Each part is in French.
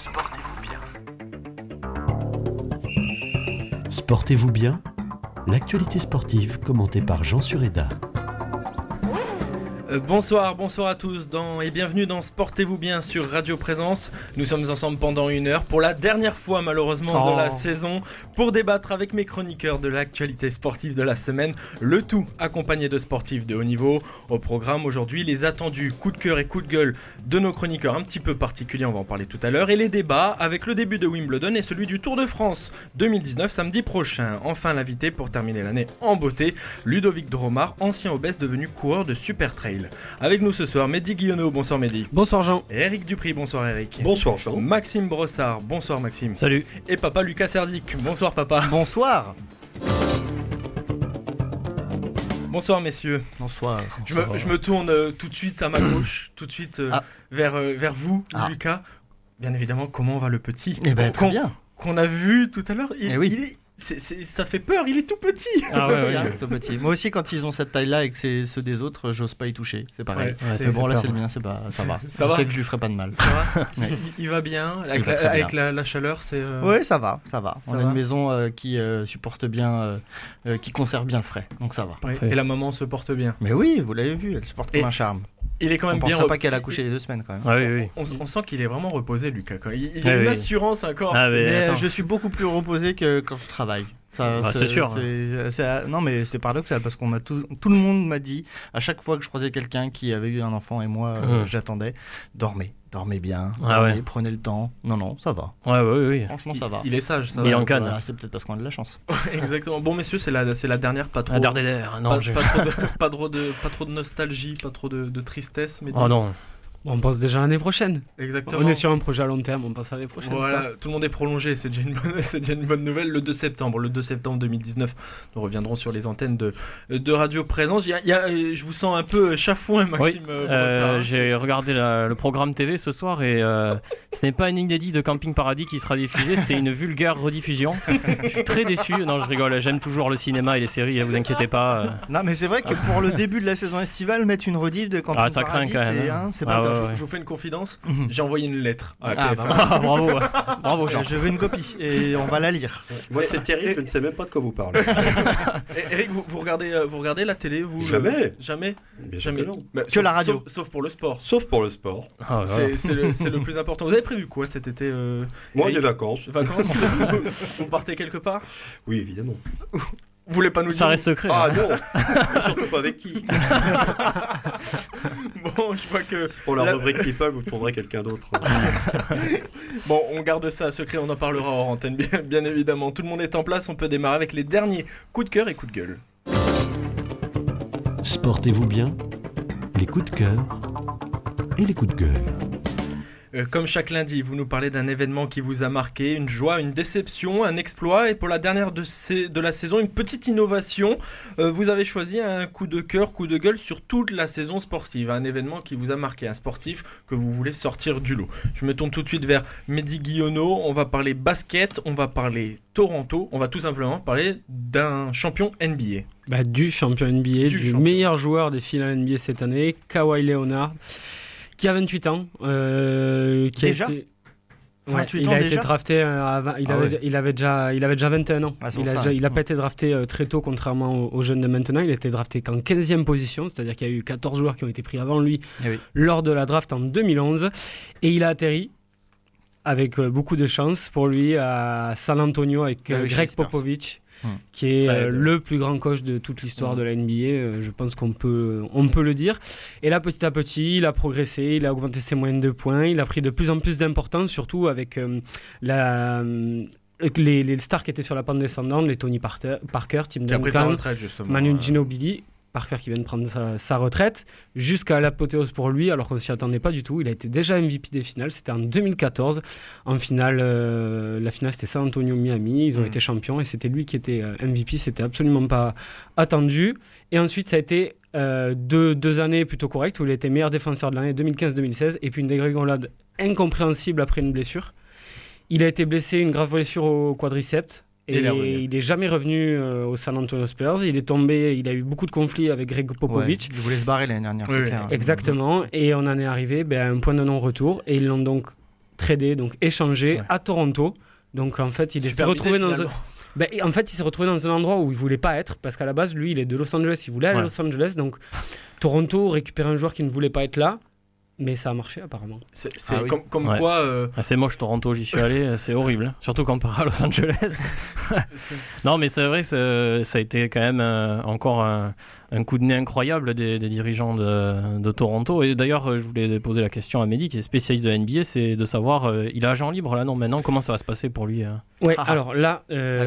Sportez-vous bien. Sportez-vous bien ? L'actualité sportive commentée par Jean Sureda. Bonsoir à tous et bienvenue dans Sportez-vous bien sur Radio Présence. Nous sommes ensemble pendant 1 heure pour la dernière fois malheureusement de la saison pour débattre avec mes chroniqueurs de l'actualité sportive de la semaine, le tout accompagné de sportifs de haut niveau. Au programme aujourd'hui, les attendus coups de cœur et coups de gueule de nos chroniqueurs un petit peu particuliers, on va en parler tout à l'heure, et les débats avec le début de Wimbledon et celui du Tour de France 2019 samedi prochain. Enfin l'invité pour terminer l'année en beauté, Ludovic Dromard, ancien obèse devenu coureur de Super Trail. Avec nous ce soir, Mehdi Guillonneau, bonsoir Mehdi. Bonsoir Jean. Et Eric Dupri, bonsoir Eric. Bonsoir Jean. Maxime Brossard, bonsoir Maxime. Salut. Et papa Lucas Serdic, bonsoir papa. Bonsoir. Bonsoir messieurs. Bonsoir. Je me tourne tout de suite à ma gauche, tout de suite vers vous, Lucas. Bien évidemment, comment va le petit très bien. Qu'on a vu tout à l'heure, il est... ça fait peur, il est tout petit. Ah ouais, tout petit. Moi aussi, quand ils ont cette taille-là et que c'est ceux des autres, j'ose pas y toucher. C'est pareil. C'est bon, là c'est le mien, ça va. Ça je va. sais que je lui ferai pas de mal. Ça va. Il va bien. Avec la chaleur, c'est. Oui, ça va. On a une maison qui supporte bien, qui conserve bien le frais, donc ça va. Ouais. Et la maman se porte bien. Mais oui, vous l'avez vu, elle se porte comme un charme. Il est quand même on bien. On pensera pas qu'elle a couché les 2 semaines quand même. Ah, oui. On sent qu'il est vraiment reposé, Lucas. Il a une assurance encore. Mais je suis beaucoup plus reposé que quand je travaille. C'est sûr. Non, mais c'est paradoxal parce qu'on tout le monde m'a dit à chaque fois que je croisais quelqu'un qui avait eu un enfant et moi j'attendais, dormez bien, prenez le temps. Non, ça va. Oui. Franchement, ça va. Il est sage, ça va. Il en canne. Voilà, c'est peut-être parce qu'on a de la chance. Exactement. Bon, messieurs, c'est la dernière, pas trop. Pas trop de nostalgie, pas trop de tristesse. Mais oh non. Bon, on pense déjà à l'année prochaine. Exactement. On est sur un projet à long terme, on pense à l'année prochaine. Voilà, tout le monde est prolongé, c'est déjà une bonne nouvelle. Le 2 septembre 2019, nous reviendrons sur les antennes de Radio Présence. Je vous sens un peu chafouin, Maxime. Oui, j'ai regardé le programme TV ce soir et ce n'est pas un inédit de Camping Paradis qui sera diffusé, c'est une vulgaire rediffusion. Je suis très déçu. Non, je rigole, j'aime toujours le cinéma et les séries, vous inquiétez pas. Non, mais c'est vrai que pour le début de la saison estivale, mettre une rediff de Camping Paradis, ça craint quand même. C'est pas je vous fais une confidence, j'ai envoyé une lettre à TF1. Bravo Jean. Je veux une copie et on va la lire. Moi c'est terrible, je ne sais même pas de quoi vous parlez. Eric, vous regardez la télé vous? Jamais. Bien jamais. Non. Que la radio. Sauf pour le sport. C'est le plus important. Vous avez prévu quoi cet été Moi, Eric? des vacances. Vous partez quelque part? Oui, évidemment. Vous voulez pas nous dire? Ça reste secret. Ah non. Et surtout pas avec qui. Bon, je vois que pour la rubrique People, vous trouverez quelqu'un d'autre. Bon, on garde ça secret, on en parlera hors antenne, bien évidemment. Tout le monde est en place, on peut démarrer avec les derniers coups de cœur et coups de gueule. Sportez-vous bien ? Les coups de cœur et les coups de gueule. Comme chaque lundi, vous nous parlez d'un événement qui vous a marqué, une joie, une déception, un exploit, et pour la dernière de la saison, une petite innovation. Vous avez choisi un coup de cœur, coup de gueule sur toute la saison sportive, un événement qui vous a marqué, un sportif que vous voulez sortir du lot. Je me tourne tout de suite vers Mehdi Guillonneau, on va parler basket, on va parler Toronto, on va tout simplement parler d'un champion NBA. Du champion NBA, du meilleur joueur des finales NBA cette année, Kawhi Leonard. Qui a 28 ans. Déjà 28 ans, il a été drafté il avait déjà 21 ans. Il n'a pas été drafté très tôt, contrairement aux jeunes de maintenant. Il a été drafté qu'en 15e position, c'est-à-dire qu'il y a eu 14 joueurs qui ont été pris avant lui lors de la draft en 2011. Et il a atterri avec beaucoup de chance pour lui à San Antonio avec Greg Popovich. Qui est le plus grand coach de toute l'histoire de la NBA, je pense qu'on peut le dire. Et là, petit à petit, il a progressé, il a augmenté ses moyennes de points, il a pris de plus en plus d'importance, surtout avec les stars qui étaient sur la pente descendante, les Tony Parker, Tim Duncan, Manu Ginobili. Parker qui vient de prendre sa retraite, jusqu'à l'apothéose pour lui, alors qu'on ne s'y attendait pas du tout. Il a été déjà MVP des finales, c'était en 2014. En finale, la finale c'était San Antonio-Miami, ils ont été champions et c'était lui qui était MVP, c'était absolument pas attendu. Et ensuite, ça a été deux années plutôt correctes où il était meilleur défenseur de l'année 2015-2016 et puis une dégringolade incompréhensible après une blessure. Il a été blessé, une grave blessure au quadriceps. Et il n'est jamais revenu au San Antonio Spurs. Il est tombé, il a eu beaucoup de conflits avec Greg Popovich. Il voulait se barrer l'année dernière, c'est clair. Exactement. Et on en est arrivé à un point de non-retour. Et ils l'ont donc tradé, donc échangé à Toronto. Donc en fait, il s'est retrouvé dans un endroit où il voulait pas être, parce qu'à la base, lui, il est de Los Angeles, il voulait aller à Los Angeles, donc Toronto récupère un joueur qui ne voulait pas être là. Mais ça a marché apparemment. Quoi. C'est moche Toronto, j'y suis allé, c'est horrible. Surtout comparé à Los Angeles. Non, mais c'est vrai que ça a été quand même encore un coup de nez incroyable des dirigeants de Toronto. Et d'ailleurs, je voulais poser la question à Mehdi, qui est spécialiste de la NBA, c'est de savoir, il est agent libre là, non? Maintenant, comment ça va se passer pour lui? Ouais, alors là,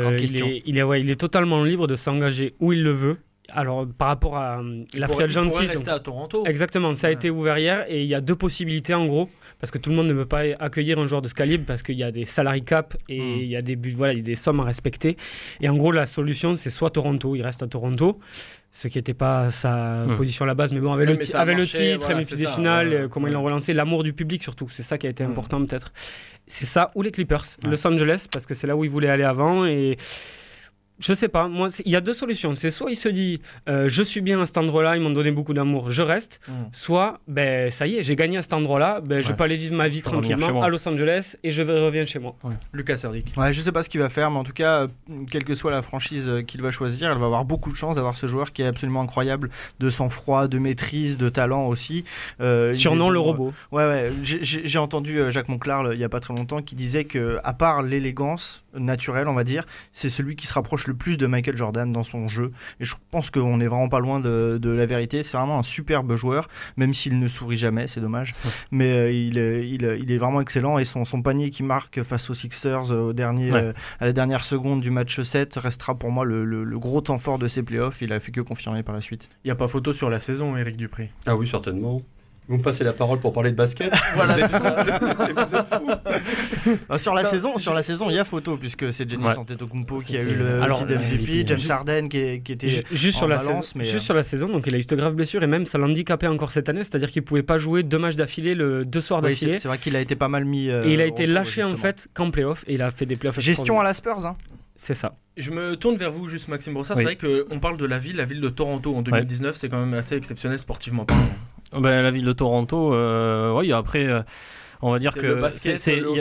il est totalement libre de s'engager où il le veut. Alors, par rapport à la free agency, il pourrait rester à Toronto. Exactement, ça a été ouvert hier et il y a 2 possibilités en gros, parce que tout le monde ne peut pas accueillir un joueur de ce calibre parce qu'il y a des salary cap et il y a des sommes à respecter. Et en gros, la solution, c'est soit Toronto, il reste à Toronto, ce qui n'était pas sa position à la base, mais bon, avec le titre, MVP des finales, comment ils l'ont relancé, l'amour du public surtout, c'est ça qui a été important peut-être. C'est ça, ou les Clippers, Los Angeles, parce que c'est là où il voulait aller avant et... Je sais pas, moi il y a 2 solutions, c'est soit il se dit je suis bien à cet endroit-là, ils m'ont donné beaucoup d'amour, je reste, soit ça y est, j'ai gagné à cet endroit-là, je peux aller vivre ma vie tranquillement à Los Angeles et je reviens chez moi. Lucas Serdic. Je sais pas ce qu'il va faire, mais en tout cas, quelle que soit la franchise qu'il va choisir, elle va avoir beaucoup de chance d'avoir ce joueur qui est absolument incroyable, de sang-froid, de maîtrise, de talent aussi. Surnom le robot. J'ai entendu Jacques Monclar il y a pas très longtemps qui disait que à part l'élégance naturelle, on va dire, c'est celui qui se rapproche le plus de Michael Jordan dans son jeu, et je pense qu'on est vraiment pas loin de la vérité. C'est vraiment un superbe joueur, même s'il ne sourit jamais, c'est dommage, mais il est vraiment excellent, et son panier qui marque face aux Sixers à la dernière seconde du match 7 restera pour moi le gros temps fort de ces playoffs. Il a fait que confirmer par la suite. Il n'y a pas photo sur la saison, Éric Dupré? Ah oui, certainement. Vous me passez la parole pour parler de basket. Voilà, c'est ça. Vous êtes fous. Sur la saison, il y a photo, puisque c'est Giannis Antetokounmpo qui a eu le titre MVP, James Harden qui était juste sur la balance, sur la saison, donc il a eu cette grave blessure et même ça l'handicapait encore cette année, c'est-à-dire qu'il pouvait pas jouer 2 matchs d'affilée, 2 soirs d'affilée. C'est vrai qu'il a été pas mal mis. Et il a été lâché en fait qu'en playoff, et il a fait des playoffs. Gestion à la Spurs, hein. C'est ça. Je me tourne vers vous, juste Maxime Brossard. C'est vrai qu'on parle de la ville de Toronto en 2019, c'est quand même assez exceptionnel sportivement parlant. La ville de Toronto, après, on va dire c'est le basket,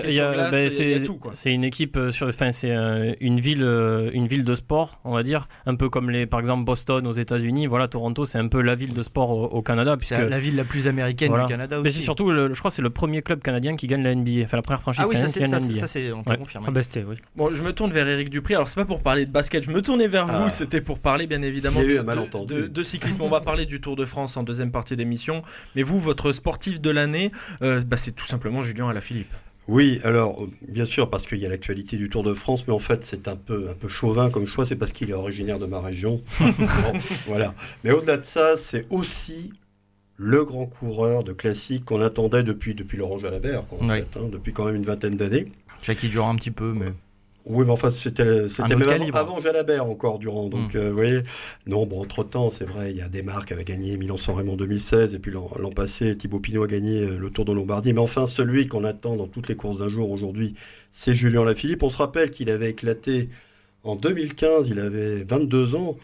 c'est une équipe c'est une ville de sport, on va dire, un peu comme par exemple Boston aux États-Unis. Voilà, Toronto, c'est un peu la ville de sport au Canada, puisque c'est la ville la plus américaine du Canada aussi. Mais c'est surtout, je crois, que c'est le premier club canadien qui gagne la NBA, enfin la première franchise canadienne qui gagne la NBA. Ça c'est on peut confirmer. Bon, je me tourne vers Éric Dupré. Alors c'est pas pour parler de basket, je me tournais vers vous, c'était pour parler bien évidemment de cyclisme. On va parler du Tour de France en deuxième partie d'émission, mais vous, votre sportif de l'année, c'est tout simplement Julien Alaphilippe. Oui, alors bien sûr, parce qu'il y a l'actualité du Tour de France, mais en fait c'est un peu chauvin comme choix, c'est parce qu'il est originaire de ma région. Voilà. Mais au-delà de ça, c'est aussi le grand coureur de classique qu'on attendait depuis Laurent Jalabert, depuis quand même une vingtaine d'années. Qui dure un petit peu, mais... Oui, mais enfin, c'était même avant Jalabert encore, Durand. Donc, vous voyez, entre-temps, c'est vrai, il y a Desmarques qui avait gagné Milan-San Remo en 2016, et puis l'an passé, Thibaut Pinot a gagné le Tour de Lombardie. Mais enfin, celui qu'on attend dans toutes les courses d'un jour aujourd'hui, c'est Julien Alaphilippe. On se rappelle qu'il avait éclaté en 2015, il avait 22 ans.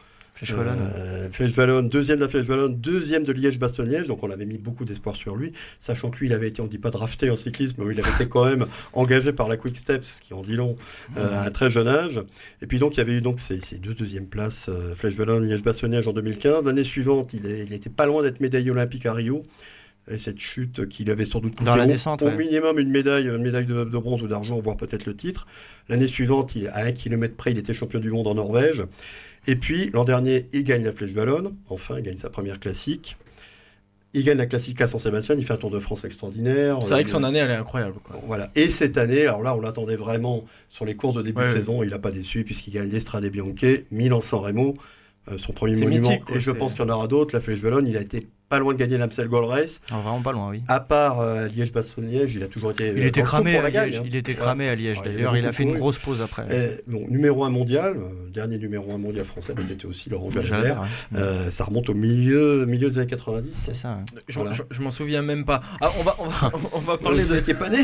Flèche Wallonne, deuxième de la Flèche Wallonne, deuxième de Liège-Bastogne-Liège, donc on avait mis beaucoup d'espoir sur lui, sachant que lui, il avait été, on ne dit pas drafté en cyclisme, mais il avait été quand même engagé par la Quick Steps, ce qui en dit long, à un très jeune âge. Et puis donc, il y avait eu ces 2 deuxièmes places, Flèche Wallonne, Liège-Bastogne-Liège en 2015. L'année suivante, il était pas loin d'être médaillé olympique à Rio. Et cette chute qu'il avait sans doute coûté au minimum une médaille de bronze ou d'argent, voire peut-être le titre. L'année suivante, à 1 kilomètre près, il était champion du monde en Norvège. Et puis, l'an dernier, il gagne la Flèche Wallonne. Enfin, il gagne sa première classique. Il gagne la classique à San-Sébastien. Il fait un Tour de France extraordinaire. C'est vrai que son année, elle est incroyable, quoi. Voilà. Et cette année, alors là, on l'attendait vraiment sur les courses de début de saison. Il n'a pas déçu puisqu'il gagne l'Estrade Bianche, Milan-San Remo, son premier monument. Mythique, et je pense qu'il y en aura d'autres. La Flèche Wallonne, il a été pas loin de gagner l'Amstel Gold Race. Vraiment pas loin, oui. À part Liège-Bastogne-Liège, il a toujours été. Il était cramé à Liège. Il était cramé à Liège. D'ailleurs, il a fait une grosse pause après. Numéro 1 mondial, dernier numéro 1 mondial français, c'était aussi Laurent Jalabert. Ça remonte au milieu des années 90. C'est ça. Je m'en souviens même pas. Ah, on va parler de. T'es pas né.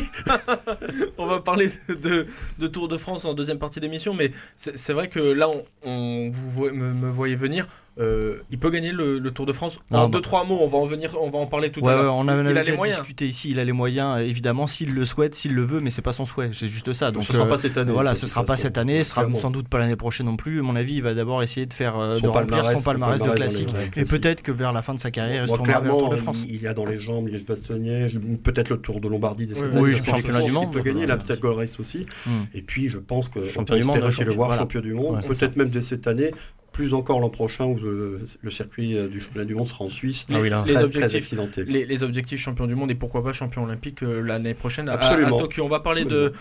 On va parler de Tour de France en deuxième partie d'émission, mais c'est vrai que là, vous me voyez venir. il peut gagner le Tour de France. En 2-3 mots, on va en parler tout à l'heure. On avait déjà discuté ici, il a les moyens, évidemment, s'il le souhaite, s'il le veut, mais c'est pas son souhait, c'est juste ça. Donc ce sera pas cette année. Voilà, ce sera pas cette année, ce sera sans doute pas l'année prochaine non plus. À mon avis, il va d'abord essayer de remplir son palmarès de classique. Et peut-être que vers la fin de sa carrière, il se tournera vers le Tour de France. Il a dans les jambes Liège-Bastogne, peut-être le Tour de Lombardie. Oui, championnat du monde. Il peut gagner la petite Gold Race aussi. Et puis, je pense qu'on peut espérer le voir champion du monde, peut-être même dès cette année. Plus encore l'an prochain où le circuit du championnat du monde sera en Suisse. Très accidenté. Les objectifs champion du monde et pourquoi pas champion olympique l'année prochaine à Tokyo. On va parler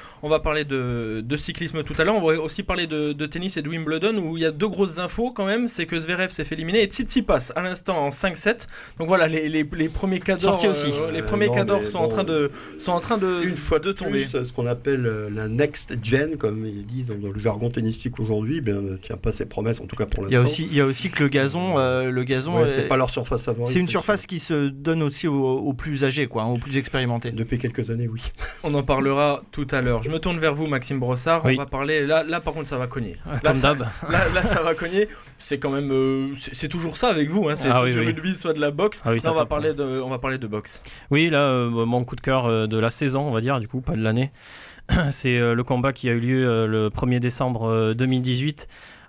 de cyclisme tout à l'heure. On va aussi parler de tennis et de Wimbledon où il y a 2 grosses infos quand même. C'est que Zverev s'est fait éliminer et Tsitsipas à l'instant en 5-7. Donc voilà, les premiers cadors sont en train de une fois de tomber. Ce qu'on appelle la next gen, comme ils disent dans le jargon tennistique aujourd'hui, ne tient pas ses promesses, en tout cas pour Il y a aussi que le gazon, c'est pas leur surface favorite. C'est une surface qui se donne aussi aux plus âgés, aux plus expérimentés. Depuis quelques années, oui. On en parlera tout à l'heure. Je me tourne vers vous, Maxime Brossard. On va parler. Là, par contre, ça va cogner. Comme d'hab. Là, ça va cogner. C'est quand même. C'est toujours ça avec vous. C'est soit du rugby, soit de la boxe. Là, on va parler de boxe. Oui, là, mon coup de cœur de la saison, on va dire, du coup, pas de l'année. C'est le combat qui a eu lieu le 1er décembre 2018.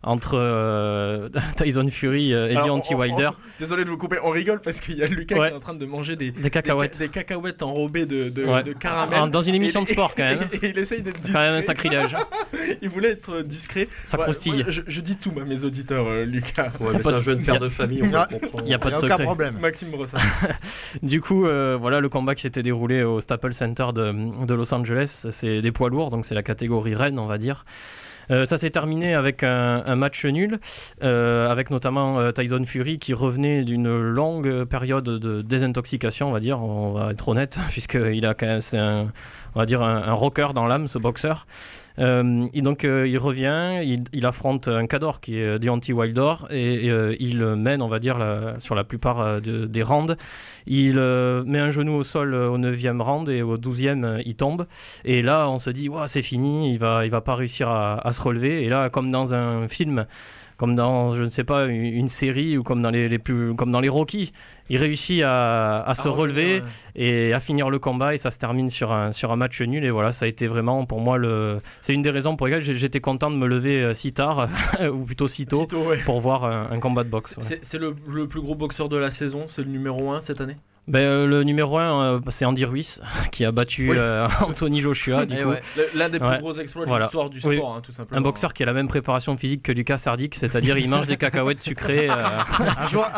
Entre Tyson Fury et Deontay Wilder. Désolé de vous couper, on rigole parce qu'il y a Lucas qui est en train de manger des cacahuètes. Des cacahuètes enrobées de caramel. Dans une émission de sport quand même. Et il essaye d'être discret. Quand même un sacrilège. Il voulait être discret. Ça croustille. Je dis tout à mes auditeurs, Lucas. C'est un jeune père de famille, on va comprendre. Il n'y a pas de secret. Aucun problème. Maxime Brossard. Du coup, voilà le combat qui s'était déroulé au Staples Center de Los Angeles. C'est des poids lourds, donc c'est la catégorie reine, on va dire. Ça s'est terminé avec un match nul, avec notamment Tyson Fury qui revenait d'une longue période de désintoxication, on va être honnête, puisqu'il a quand même, on va dire un rocker dans l'âme, ce boxeur. Et donc il revient, il affronte un cador qui est Deontay Wilder et il mène, on va dire, sur la plupart des rounds. Il met un genou au sol au 9e round et au 12e il tombe. Et là on se dit c'est fini, il va pas réussir à se relever. Et là, comme dans un film, comme dans, je ne sais pas, une série ou comme dans comme dans les Rocky, il réussit à se relever et à finir le combat et ça se termine sur un match nul. Et voilà, ça a été vraiment pour moi c'est une des raisons pour lesquelles j'étais content de me lever si tard ou plutôt si tôt pour voir un combat de boxe. C'est le plus gros boxeur de la saison, c'est le numéro 1 cette année. Le numéro 1, c'est Andy Ruiz qui a battu Anthony Joshua. Du coup. L'un des plus gros exploits de l'histoire du sport, tout simplement. Un boxeur qui a la même préparation physique que Lucas Sardic, c'est-à-dire il mange des cacahuètes sucrées. Un jour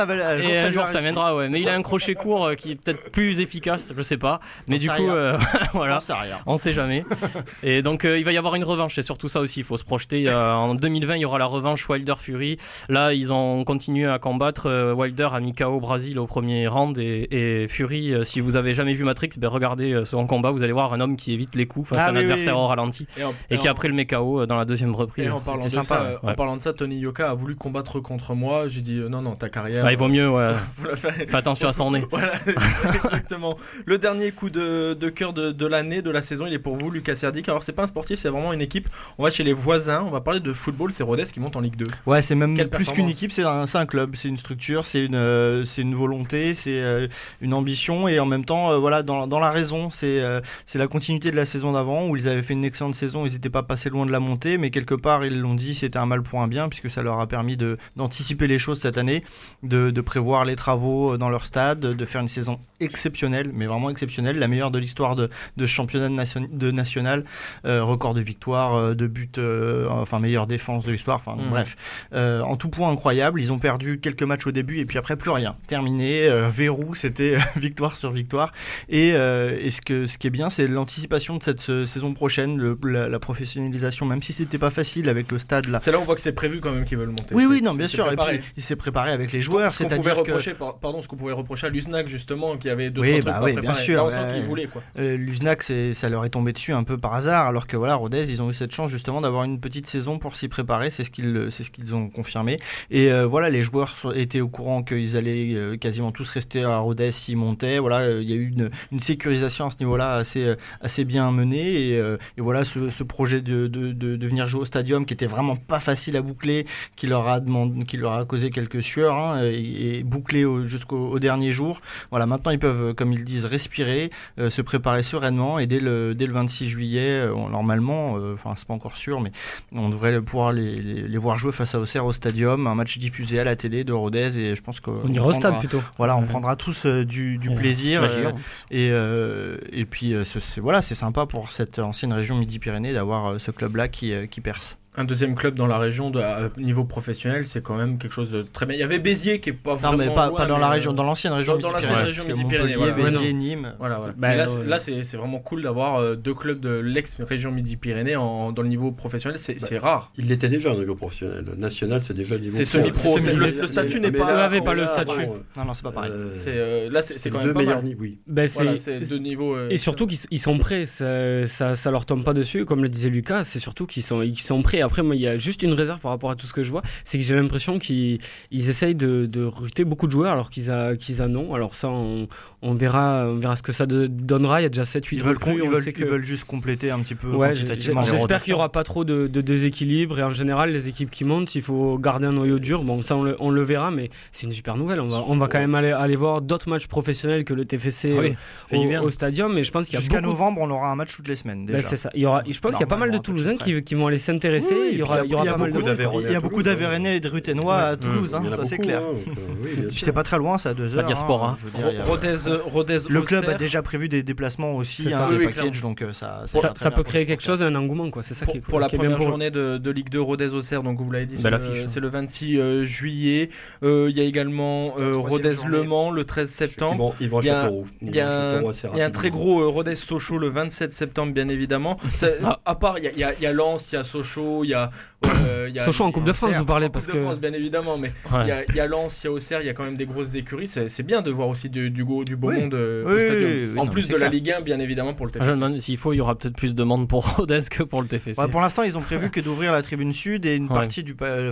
ça viendra, mais il a un crochet court qui est peut-être plus efficace, je sais pas. Mais du coup, voilà, on sait jamais. Et donc il va y avoir une revanche, c'est surtout ça aussi, il faut se projeter. En 2020, il y aura la revanche Wilder-Fury. Là, ils ont continué à combattre. Wilder a mis KO au Brésil au premier round et Fury, si vous avez jamais vu Matrix, regardez son combat, vous allez voir un homme qui évite les coups face à un adversaire au ralenti et qui après le met KO dans la deuxième reprise. Et en parlant de ça, Tony Yoka a voulu combattre contre moi. J'ai dit non, ta carrière. Il vaut mieux, fais attention à son nez. Voilà, exactement. Le dernier coup de cœur de l'année, de la saison, il est pour vous, Lucas Serdic. Alors c'est pas un sportif, c'est vraiment une équipe. On va chez les voisins, on va parler de football. C'est Rodez qui monte en Ligue 2. Ouais, c'est même plus qu'une équipe, c'est un club, c'est une structure, c'est une volonté, c'est une ambition et en même temps dans la raison, c'est la continuité de la saison d'avant où ils avaient fait une excellente saison, ils n'étaient pas passés loin de la montée, mais quelque part ils l'ont dit, c'était un mal pour un bien puisque ça leur a permis d'anticiper les choses cette année, de prévoir les travaux dans leur stade, de faire une saison exceptionnelle, mais vraiment exceptionnelle, la meilleure de l'histoire de championnat national, record de victoires, de buts, meilleure défense de l'histoire, bref, en tout point incroyable. Ils ont perdu quelques matchs au début et puis après plus rien, terminé, verrou, c'était victoire sur victoire et ce qui est bien, c'est l'anticipation de cette saison prochaine, la professionnalisation, même si c'était pas facile avec le stade là. C'est là où on voit que c'est prévu quand même qu'ils veulent monter. Oui, bien sûr. Et puis, il s'est préparé avec les joueurs. Ce qu'on pouvait reprocher à Luznac justement, qui avait deux trois trucs pas préparés. Bien sûr. Qu'ils voulaient, quoi. Luznac, ça leur est tombé dessus un peu par hasard, alors que Rodez, ils ont eu cette chance justement d'avoir une petite saison pour s'y préparer. C'est ce qu'ils ont confirmé. Et les joueurs étaient au courant qu'ils allaient quasiment tous rester à Rodez s'il montait. Voilà, il y a eu une sécurisation à ce niveau-là assez bien menée. Et voilà, ce projet de venir jouer au Stadium qui était vraiment pas facile à boucler, qui leur a causé quelques sueurs et bouclé jusqu'au dernier jour. Voilà, maintenant ils peuvent, comme ils disent, respirer, se préparer sereinement et dès le 26 juillet, normalement, c'est pas encore sûr, mais on devrait pouvoir les voir jouer face à Auxerre au Stadium, un match diffusé à la télé de Rodez et je pense qu'on ira au stade plutôt. Voilà, on prendra tous du plaisir et puis c'est sympa pour cette ancienne région Midi-Pyrénées d'avoir ce club-là qui perce. Un deuxième club dans la région niveau professionnel, c'est quand même quelque chose de très bien. Il y avait Béziers qui est pas vraiment mais pas dans la région, dans l'ancienne région Midi-Pyrénées. Béziers, Nîmes. Voilà. Là, c'est vraiment cool d'avoir deux clubs de l'ex-région Midi-Pyrénées dans le niveau professionnel. C'est rare. Il l'était déjà au niveau professionnel. National, c'est déjà le niveau. C'est semi-pro. Le statut n'est pas. Eux n'avaient pas le statut. Non, c'est pas pareil. Là, c'est quand même deux meilleurs niveaux. Oui. C'est deux niveaux. Et surtout qu'ils sont prêts. Ça leur tombe pas dessus, comme le disait Lucas. C'est surtout qu'ils sont prêts. Après, moi, il y a juste une réserve par rapport à tout ce que je vois, c'est que j'ai l'impression qu'ils essayent de recruter beaucoup de joueurs alors qu'ils en ont. Alors ça, on verra ce que ça donnera. Il y a déjà 7-8 recrues. Ils veulent juste compléter un petit peu. J'espère qu'il n'y aura pas trop de déséquilibre. Et en général, les équipes qui montent, il faut garder un noyau dur. Bon, ça, on le verra, mais c'est une super nouvelle. On va quand même aller voir d'autres matchs professionnels que le TFC au Stadium. Mais je pense qu'il y a jusqu'à novembre, on aura un match toutes les semaines. Déjà. C'est ça. Je pense qu'il y a pas mal de Toulousains qui vont aller s'intéresser. Il y a beaucoup d'Aveyronais et de Ruténois à Toulouse, ça c'est clair. Puis c'est pas très loin, c'est à 2 heures. La diaspora. Rodez. Le club a déjà prévu des déplacements aussi, des packages, donc ça peut créer quelque chose, un engouement, quoi. C'est ça qui est pour la première journée de Ligue 2 Rodez-Auxerre, donc vous l'avez dit, c'est le 26 juillet. Il y a également Rodez-Le Mans le 13 septembre. Ils vont à Châteauroux. Il y a un très gros Rodez-Sochaux le 27 septembre, bien évidemment. À part, il y a Lens, il y a Sochaux, il y a Sochaux en Coupe de France, vous parlez parce que France, bien évidemment, mais il y a Lens, il y a Auxerre, il y a quand même des grosses écuries. C'est bien de voir aussi du beau monde au Stadium. En plus de la Ligue 1, bien évidemment, pour le TFC. Je me demande s'il faut, il y aura peut-être plus de monde pour Rodez que pour le TFC. Pour l'instant, ils ont prévu que d'ouvrir la tribune sud et une partie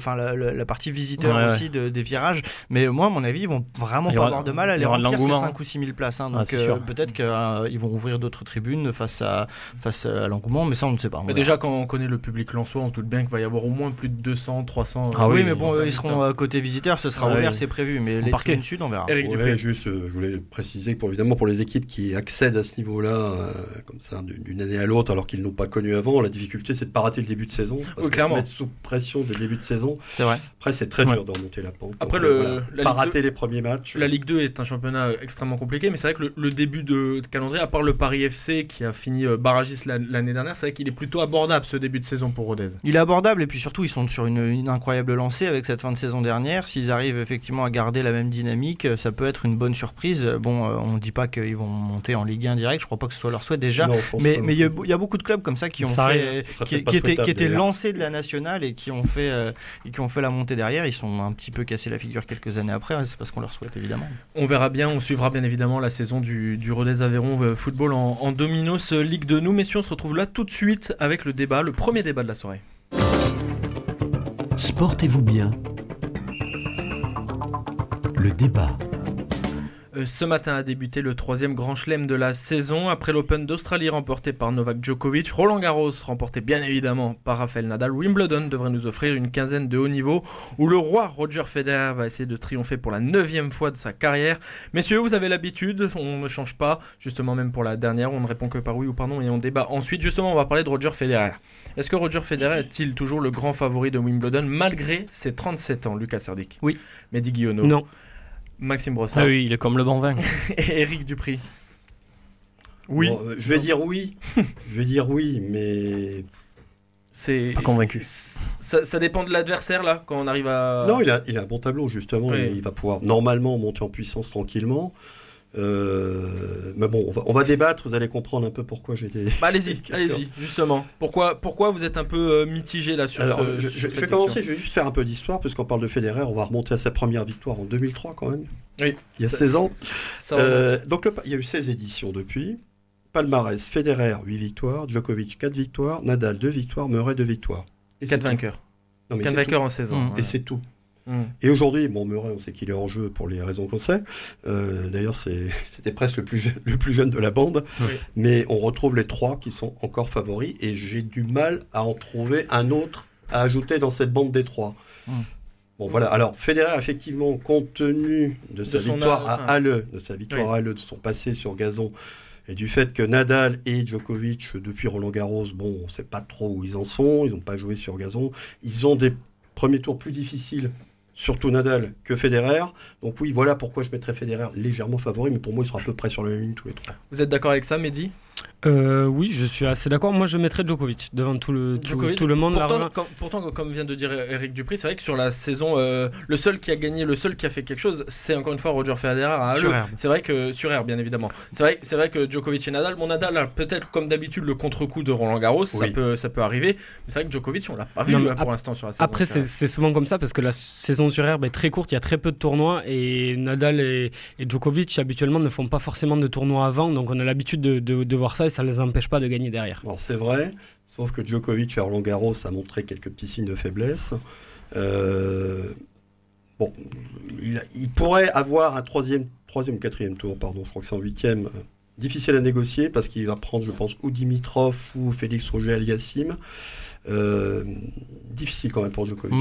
la partie visiteur aussi des virages. Mais moi, à mon avis, ils vont vraiment pas avoir de mal à les remplir ces 5 ou 6 000 places. Donc peut-être qu'ils vont ouvrir d'autres tribunes face à l'engouement, mais ça, on ne sait pas. Mais déjà, quand on connaît le public lensois, on se doute bien qu'il va y avoir au moins plus de 200, 300. Oui, mais bon, ils seront côté visiteurs, ce sera ouvert, c'est prévu. Mais les tribunes sud, on verra. Juste, je voulais préciser évidemment pour les équipes qui accèdent à ce niveau-là, comme ça, d'une année à l'autre, alors qu'ils n'ont pas connu avant, la difficulté, c'est de ne pas rater le début de saison. Parce que se mettre sous pression dès le début de saison, c'est vrai. Après, c'est très dur de remonter la pente. Après, pas rater les premiers matchs. La Ligue 2 est un championnat extrêmement compliqué, mais c'est vrai que le début de calendrier, à part le Paris FC qui a fini barragiste l'année dernière, c'est vrai qu'il est plutôt abordable ce début de saison pour Rodez. Il est abordable et puis surtout, ils sont sur une incroyable lancée avec cette fin de saison dernière. S'ils arrivent effectivement à garder la même dynamique, ça peut être une bonne surprise. Bon, on ne dit pas qu'ils vont monter en Ligue 1 direct, je crois pas que ce soit leur souhait déjà. Non, mais il y a beaucoup de clubs comme ça qui étaient lancés de la nationale et qui ont fait la montée derrière. Ils sont un petit peu cassés la figure quelques années après, c'est parce qu'on leur souhaite évidemment. On verra bien, on suivra bien évidemment la saison du Rodez Aveyron football en Dominos Ligue 2. Nous messieurs, on se retrouve là tout de suite avec le premier débat de la soirée. Sportez-vous bien. Le débat. Ce matin a débuté le 3e Grand Chelem de la saison. Après l'Open d'Australie remporté par Novak Djokovic, Roland Garros remporté bien évidemment par Rafael Nadal, Wimbledon devrait nous offrir une quinzaine de haut niveau où le roi Roger Federer va essayer de triompher pour la 9e fois de sa carrière. Messieurs, vous avez l'habitude, on ne change pas, justement même pour la dernière, on ne répond que par oui ou par non et on débat ensuite. Justement, on va parler de Roger Federer. Est-ce que Roger Federer est-il toujours le grand favori de Wimbledon malgré ses 37 ans, Lucas Serdic? Oui. Mehdi Guillonneau? Non. Maxime Brossard? Ah oui, il est comme le bon vin. Et Eric Dupri? Oui. Bon, je vais dire oui, mais... C'est pas convaincu. Ça dépend de l'adversaire là, quand on arrive à... Non, il a un bon tableau justement, oui. Il va pouvoir normalement monter en puissance tranquillement. Mais bon, on va débattre, vous allez comprendre un peu pourquoi j'ai été... allez-y, justement. Pourquoi vous êtes un peu mitigé là sur je vais commencer, je vais juste faire un peu d'histoire, puisqu'on parle de Federer, on va remonter à sa première victoire en 2003 quand même. Oui. Il y a 16 ans. Donc il y a eu 16 éditions depuis. Palmarès, Federer 8 victoires, Djokovic 4 victoires, Nadal 2 victoires, Murray 2 victoires. 4 vainqueurs. 4 vainqueurs en 16 ans. Et c'est tout. Et aujourd'hui, Murray, on sait qu'il est en jeu pour les raisons qu'on sait. D'ailleurs, c'était presque le plus jeune de la bande. Oui. Mais on retrouve les 3 qui sont encore favoris. Et j'ai du mal à en trouver un autre à ajouter dans cette bande des 3. Bon, voilà. Alors, Federer, effectivement, compte tenu de sa victoire à Halle, de son passé sur gazon, et du fait que Nadal et Djokovic, depuis Roland-Garros, on ne sait pas trop où ils en sont. Ils n'ont pas joué sur gazon. Ils ont des premiers tours plus difficiles, surtout Nadal, que Federer. Donc oui, voilà pourquoi je mettrais Federer légèrement favori, mais pour moi, ils seront à peu près sur la même ligne tous les 3. Vous êtes d'accord avec ça, Mehdi ? Oui, je suis assez d'accord. Moi, je mettrais Djokovic devant tout le monde. Pourtant, comme vient de dire Eric Dupri, c'est vrai que sur la saison, le seul qui a gagné, le seul qui a fait quelque chose, c'est encore une fois Roger Federer à Halle. C'est vrai que sur herbe, bien évidemment. C'est vrai que Djokovic et Nadal, Nadal a peut-être comme d'habitude le contre-coup de Roland Garros, ça peut arriver. Mais c'est vrai que Djokovic, on l'a pas vu pour l'instant sur la saison. Après, c'est souvent comme ça parce que la saison sur herbe est très courte. Il y a très peu de tournois et Nadal et Djokovic habituellement ne font pas forcément de tournois avant, donc on a l'habitude de voir ça. Ça ne les empêche pas de gagner derrière. Bon, c'est vrai, sauf que Djokovic à Roland Garros a montré quelques petits signes de faiblesse. Il pourrait avoir un troisième ou quatrième tour, je crois que c'est en 8e, difficile à négocier parce qu'il va prendre, je pense, ou Dimitrov ou Félix Auger-Aliassime. Difficile quand même pour Djokovic.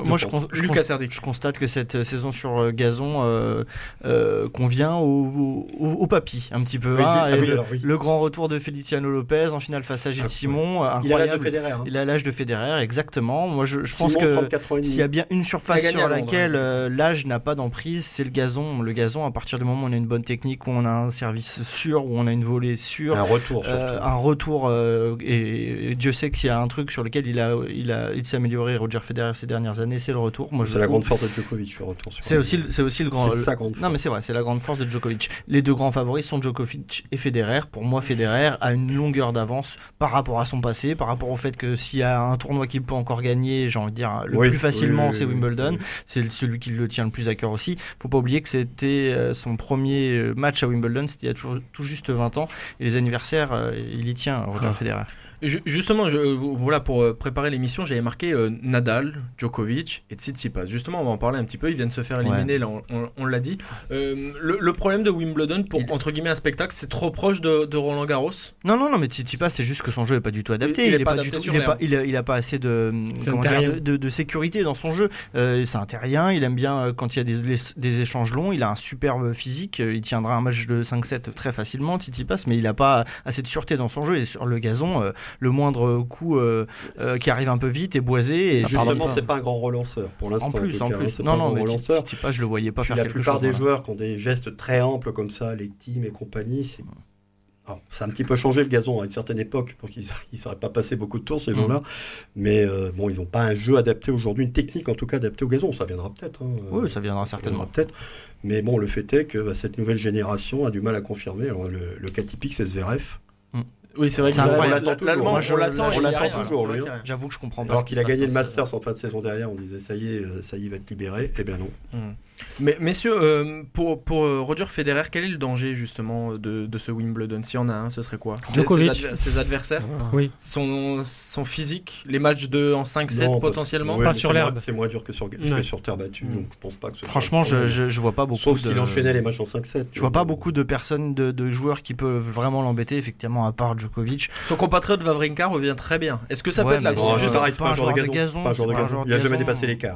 Je constate que cette saison sur gazon convient au papy un petit peu. Le grand retour de Feliciano Lopez en finale face à Gilles Simon, incroyable. Il a l'âge de Federer, exactement. Moi, je pense que s'il y a bien une surface sur laquelle l'âge n'a pas d'emprise, c'est le gazon. Le gazon, à partir du moment où on a une bonne technique, où on a un service sûr, où on a une volée sûre, un retour. Et Dieu sait qu'il y a un truc sur lequel il s'est amélioré, Roger Federer, ces dernières années, c'est le retour. C'est la grande force de Djokovic, le retour. C'est aussi le grand. C'est sa grande force. Non, mais c'est vrai, c'est la grande force de Djokovic. Les deux grands favoris sont Djokovic et Federer. Pour moi, Federer a une longueur d'avance par rapport à son passé, par rapport au fait que s'il y a un tournoi qu'il peut encore gagner, j'ai envie de dire, plus facilement, c'est Wimbledon. C'est celui qui le tient le plus à cœur aussi. Faut pas oublier que c'était son premier match à Wimbledon, c'était il y a tout juste 20 ans. Et les anniversaires, il y tient, Roger Federer. Justement, pour préparer l'émission, j'avais marqué Nadal, Djokovic et Tsitsipas. Justement, on va en parler un petit peu. Ils viennent se faire éliminer, là, on l'a dit. Le problème de Wimbledon, pour entre guillemets un spectacle, c'est trop proche de Roland Garros. Non, mais Tsitsipas, c'est juste que son jeu n'est pas du tout adapté. Il n'a pas assez de sécurité dans son jeu. C'est un terrien. Il aime bien quand il y a des échanges longs. Il a un superbe physique. Il tiendra un match de 5-7 très facilement, Tsitsipas, mais il n'a pas assez de sûreté dans son jeu. Et sur le gazon, le moindre coup qui arrive un peu vite est boisé. Et justement, c'est pas un grand relanceur pour l'instant. En plus. Non, mais Tsitsipas, je le voyais pas faire quelque chose. La plupart des joueurs qui ont des gestes très amples comme ça, les teams et compagnie, ça a un petit peu changé le gazon à une certaine époque, pour qu'ils ne seraient pas passé beaucoup de tours ces gens-là. Mais ils n'ont pas un jeu adapté aujourd'hui, une technique en tout cas adaptée au gazon. Ça viendra peut-être. Oui, ça viendra certainement. Peut-être. Mais bon, le fait est que cette nouvelle génération a du mal à confirmer. Alors, le cas typique, c'est Zverev. Oui, c'est vrai que l'Allemand, on l'attend toujours. Lui, j'avoue que je comprends pas. Alors qu'il a gagné le Masters en fin de saison dernière, on disait ça y est, il va être libéré. Eh bien non. Mais messieurs, pour Roger Federer, quel est le danger justement de ce Wimbledon? S'il y en a un, ce serait quoi? Ses adversaires, son physique, les matchs en 5-7 potentiellement. Pas sur l'herbe. C'est moins dur que sur terre battue, donc je pense pas que. Franchement, je vois pas beaucoup. Sauf s'il enchaînait les matchs en 5-7. Je vois pas beaucoup de personnes, de joueurs qui peuvent vraiment l'embêter, effectivement, à part Djokovic. Son compatriote Wawrinka revient très bien. Est-ce que ça peut être la grosse? Pas un joueur de gazon. Il a jamais dépassé l'écart.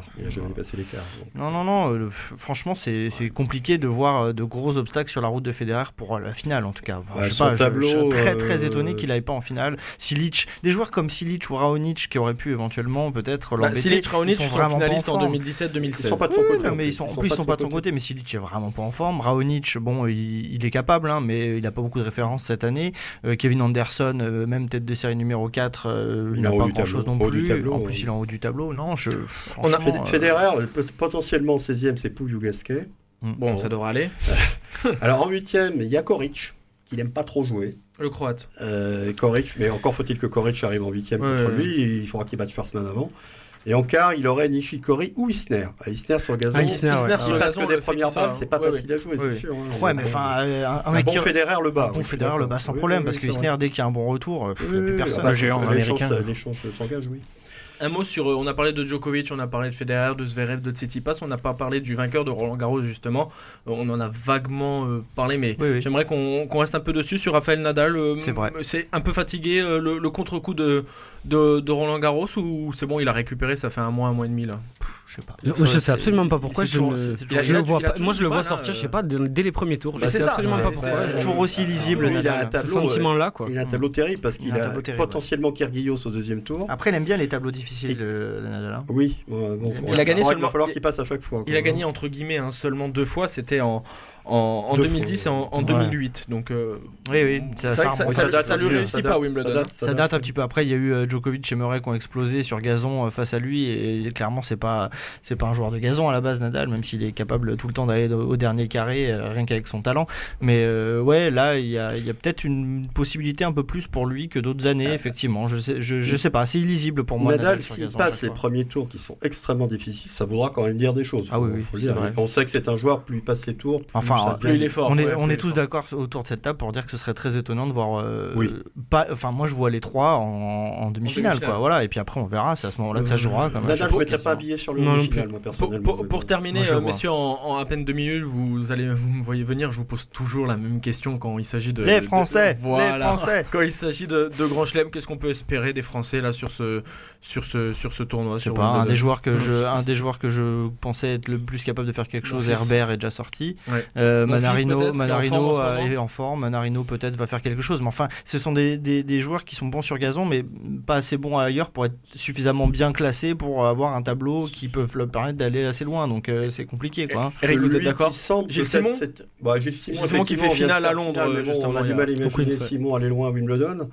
Non. Franchement, c'est compliqué de voir de gros obstacles sur la route de Federer pour la finale, en tout cas. Je suis très étonné qu'il n'aille pas en finale. Silic, des joueurs comme Silic ou Raonic qui auraient pu éventuellement peut-être l'embêter. Silic, Raonic sont finalistes en 2017-2016. Ils sont pas de son côté. Mais ils sont pas de son côté. Mais Silic est vraiment pas en forme. Raonic, il est capable, mais il n'a pas beaucoup de références cette année. Kevin Anderson, même tête de série numéro 4, il n'a pas grand-chose non plus. En plus, il est en haut du tableau. Non, Federer, potentiellement 16e, c'est Pouille ou Gasquet. Bon, ça devrait aller. Alors en 8e, il y a Koric, qui n'aime pas trop jouer. Le Croate. Koric, mais encore faut-il que Koric arrive en 8e contre lui. Il faudra qu'il batte Schwarzman avant. Et en quart, il aurait Nishikori ou Isner. Isner sur gazon. Parce que des premières balles, c'est pas facile à jouer, c'est sûr. Ouais, mais enfin, un bon Federer le bat. Un bon Federer le bat sans problème, parce que Isner, dès qu'il y a un bon retour, il n'y a plus personne. Le géant américain. Les chances s'engagent, oui. Un mot sur, on a parlé de Djokovic, on a parlé de Federer, de Zverev, de Tsitsipas, on n'a pas parlé du vainqueur de Roland Garros justement, on en a vaguement parlé, mais j'aimerais qu'on reste un peu dessus sur Rafael Nadal. C'est vrai. C'est un peu fatigué le contre-coup de Roland Garros, ou c'est bon, il a récupéré, ça fait un mois et demi là. Je sais pas. Je sais absolument pas pourquoi je le vois pas. Moi je le vois sortir, je sais pas, dès les premiers tours. Je sais absolument pas pourquoi. C'est toujours aussi lisible. Il a un tableau, ce sentiment-là, quoi. Il a un tableau terrible parce qu'il a potentiellement Kyrgios au deuxième tour. Après, il aime bien les tableaux difficiles, Nadal. Oui, il a gagné seulement. Il va falloir qu'il passe à chaque fois. Il a gagné entre guillemets seulement 2 fois. C'était en 2010 et en 2008. Donc oui, ça lui réussit pas Wimbledon. Ça date un petit peu. Après, il y a eu Djokovic et Murray qui ont explosé sur gazon face à lui, et clairement c'est pas un joueur de gazon à la base, Nadal, même s'il est capable tout le temps d'aller au dernier carré, rien qu'avec son talent. Mais là il y a peut-être une possibilité un peu plus pour lui que d'autres années, effectivement. Je sais pas, c'est illisible pour moi. Nadal, s'il passe les premiers tours qui sont extrêmement difficiles, ça voudra quand même dire des choses. Ah oui, faut le dire. On sait que c'est un joueur, plus il passe les tours, plus il est fort. On est tous d'accord autour de cette table pour dire que ce serait très étonnant de voir. Moi, je vois les 3 en demi-finale, quoi. Voilà. Et puis après, on verra. C'est à ce moment-là que ça jouera. Nadal, je ne mettrais pas habillé sur le demi-finale, moi personnellement. Pour terminer, messieurs, en à peine 2 minutes, vous me voyez venir. Je vous pose toujours la même question quand il s'agit de les Français. Quand il s'agit de Grand Chelem, qu'est-ce qu'on peut espérer des Français là sur ce tournoi? Je sais pas. Un des joueurs que je pensais être le plus capable de faire quelque chose, Herbert est déjà sorti. Manarino est en forme. Manarino peut-être va faire quelque chose, mais enfin, ce sont des joueurs qui sont bons sur gazon, mais pas assez bons ailleurs pour être suffisamment bien classés pour avoir un tableau qui peut leur permettre d'aller assez loin. Donc c'est compliqué, quoi. Eric, vous êtes d'accord? Gilles Simon qui fait finale à Londres. On a du mal à imaginer Simon aller loin à Wimbledon.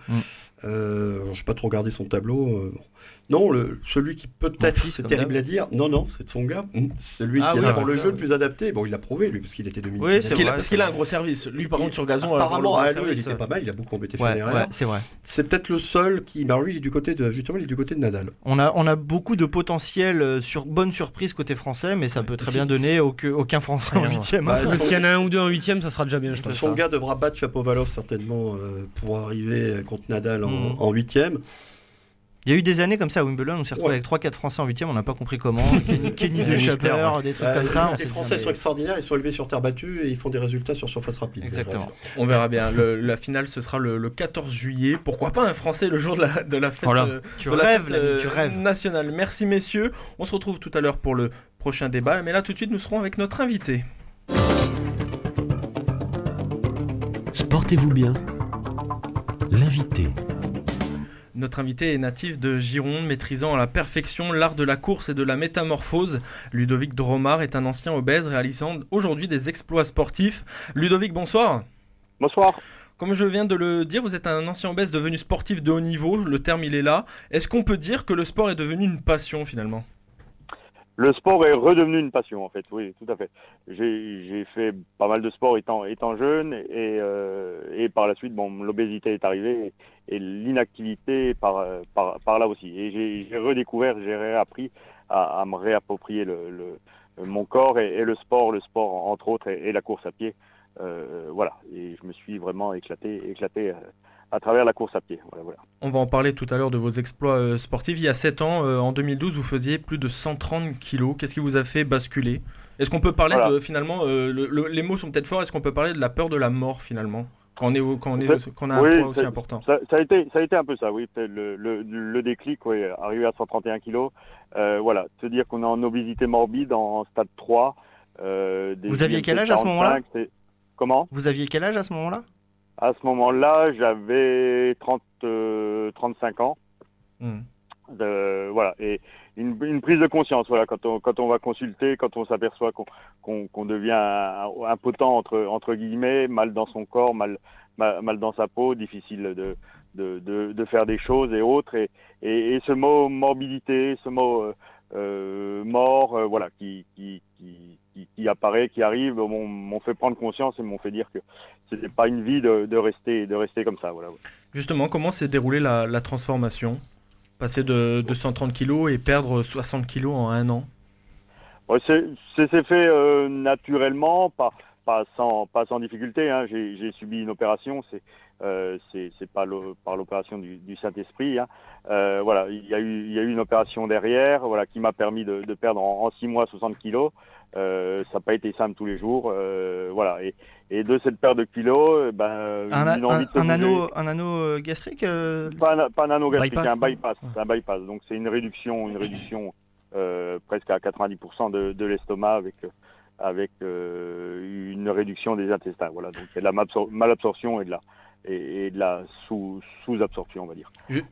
Je n'ai pas trop regardé son tableau. Non, celui qui peut-être, c'est terrible à dire, non, c'est Tsonga. Celui qui est pour le jeu le plus adapté. Bon, il l'a prouvé, lui, parce qu'il était demi-finaliste. Parce qu'il a un gros service. Lui, par contre, sur gazon, apparemment, à il était pas mal, il a beaucoup embêté Federer. C'est vrai. C'est peut-être le seul qui. Lui, il est du côté de Nadal. On a beaucoup de potentiel bonne surprise côté français, mais ça peut très bien donner aucun Français en 8ème. S'il y en a un ou deux en 8ème, ça sera déjà bien, je pense. Tsonga devra battre Shapovalov certainement pour arriver contre Nadal en 8ème. Il y a eu des années comme ça à Wimbledon, on s'est retrouvé avec 3-4 Français en 8ème, on n'a pas compris comment. Kenny de Chaper, des trucs comme ça. Les Français sont extraordinaires, ils sont élevés sur terre battue et ils font des résultats sur surface rapide. Exactement. On verra bien. La finale, ce sera le 14 juillet. Pourquoi pas un Français le jour de la fête, tu rêves nationale. Merci messieurs. On se retrouve tout à l'heure pour le prochain débat. Mais là, tout de suite, nous serons avec notre invité. Sportez-vous bien. L'invité. Notre invité est natif de Gironde, maîtrisant à la perfection l'art de la course et de la métamorphose. Ludovic Dromard est un ancien obèse réalisant aujourd'hui des exploits sportifs. Ludovic, bonsoir. Bonsoir. Comme je viens de le dire, vous êtes un ancien obèse devenu sportif de haut niveau, le terme il est là. Est-ce qu'on peut dire que le sport est devenu une passion finalement ? Le sport est redevenu une passion en fait, oui, tout à fait. J'ai fait pas mal de sport étant jeune et par la suite, l'obésité est arrivée et l'inactivité par là aussi. Et j'ai redécouvert, j'ai réappris à me réapproprier mon corps et le sport entre autres et la course à pied. Voilà, et je me suis vraiment éclaté à travers la course à pied. Voilà. On va en parler tout à l'heure de vos exploits sportifs. Il y a 7 ans, en 2012, vous faisiez plus de 130 kilos. Qu'est-ce qui vous a fait basculer ? Est-ce qu'on peut parler de, finalement, les mots sont peut-être forts, est-ce qu'on peut parler de la peur de la mort finalement ? Quand on a un poids aussi important. Ça a été un peu ça, oui. Le déclic, arrivé à 131 kilos. Voilà, se dire qu'on est en obésité morbide, en stade 3. Vous aviez quel âge à ce moment-là ? Comment ? Vous aviez quel âge à ce moment-là ? À ce moment-là, j'avais 35 ans. Voilà, et une prise de conscience. Voilà, quand on va consulter, quand on s'aperçoit qu'on devient impotent entre guillemets, mal dans son corps, mal dans sa peau, difficile de faire des choses et autres. Et ce mot morbidité, ce mot mort, voilà, qui apparaît, qui arrive, m'ont fait prendre conscience et m'ont fait dire que c'était pas une vie de rester comme ça. Voilà. Justement, comment s'est déroulée la transformation ? Passer de 130 kg et perdre 60 kg en un an. Ouais, c'est fait naturellement, pas sans difficulté. Hein. J'ai subi une opération, c'est pas par l'opération du Saint-Esprit. Hein. Voilà, il y a eu une opération derrière, voilà, qui m'a permis de perdre en 6 mois 60 kilos. Ça n'a pas été simple tous les jours, voilà. Et de cette perte de kilos, un anneau gastrique. Pas un anneau gastrique, bypass, un bypass. Donc c'est une réduction presque à 90% de l'estomac avec une réduction des intestins. Voilà, donc il y a de la malabsorption et de la sous-absorption, on va dire.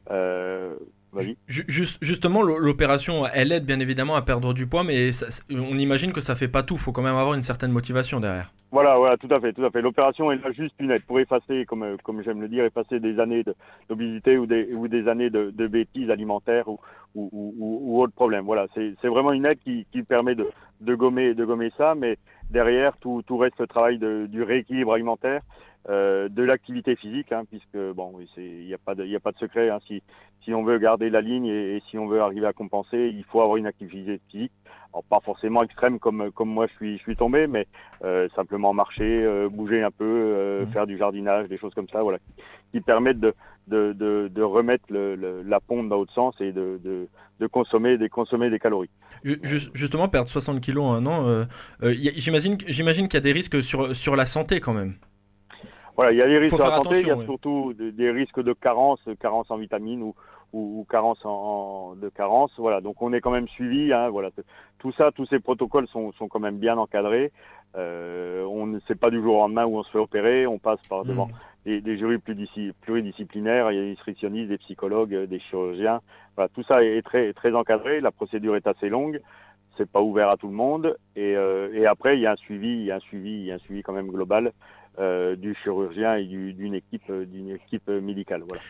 Vas-y. Justement, l'opération, elle aide bien évidemment à perdre du poids, mais on imagine que ça fait pas tout. Il faut quand même avoir une certaine motivation derrière. Voilà, tout à fait. L'opération est là juste une aide pour effacer, comme j'aime le dire, effacer des années d'obésité ou des années de bêtises alimentaires ou autres problèmes. Voilà, c'est vraiment une aide qui permet de gommer ça, mais derrière tout reste le travail du rééquilibre alimentaire, de l'activité physique, hein, puisque bon, il y a pas de secret. Hein, si on veut garder la ligne et si on veut arriver à compenser, il faut avoir une activité physique. Alors, pas forcément extrême comme moi je suis tombé, mais simplement marcher, bouger un peu, faire du jardinage, des choses comme ça, voilà, qui permettent de remettre la pompe dans l'autre sens et de consommer des calories. Justement, perdre 60 kilos en un an, j'imagine qu'il y a des risques sur la santé quand même. Voilà, il y a des risques sur la santé, il y a surtout des risques de carence en vitamines ou carence de carence. Voilà, donc on est quand même suivi. Hein, voilà, tous ces protocoles sont quand même bien encadrés. On ne sait pas du jour au lendemain où on se fait opérer. On passe par devant des jurys pluridisciplinaires. Il y a des nutritionnistes, des psychologues, des chirurgiens. Voilà, tout ça est très très encadré. La procédure est assez longue. C'est pas ouvert à tout le monde. Et après il y a un suivi quand même global. Du chirurgien et d'une équipe médicale. Voilà.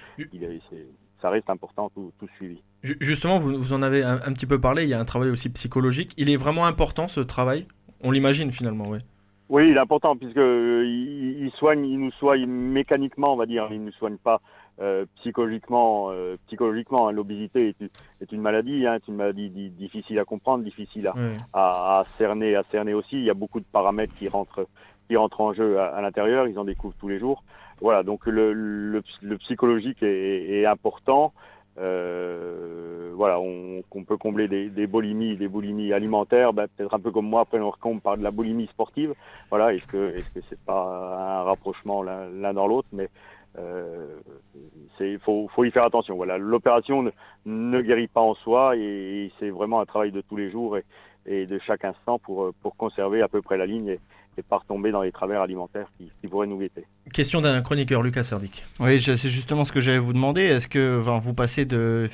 Ça reste important, tout suivi. Justement, vous en avez un petit peu parlé, il y a un travail aussi psychologique. Il est vraiment important ce travail ? On l'imagine finalement, oui. Oui, il est important puisque il nous soigne mécaniquement, on va dire. Il ne nous soigne pas psychologiquement. Hein. L'obésité est une maladie, hein, c'est une maladie difficile à comprendre, difficile à cerner aussi. Il y a beaucoup de paramètres qui rentrent en jeu à l'intérieur, ils en découvrent tous les jours. Voilà, donc le psychologique est important. Voilà, qu'on peut combler des boulimies alimentaires, peut-être un peu comme moi, après on recomble par de la boulimie sportive. Voilà, est-ce que c'est pas un rapprochement l'un dans l'autre, mais faut y faire attention. Voilà, l'opération ne guérit pas en soi et c'est vraiment un travail de tous les jours et de chaque instant pour conserver à peu près la ligne et pas retomber dans les travers alimentaires qui pourraient nous guetter. Question d'un chroniqueur, Lucas Serdic. Oui, c'est justement ce que j'allais vous demander. Est-ce que vous passez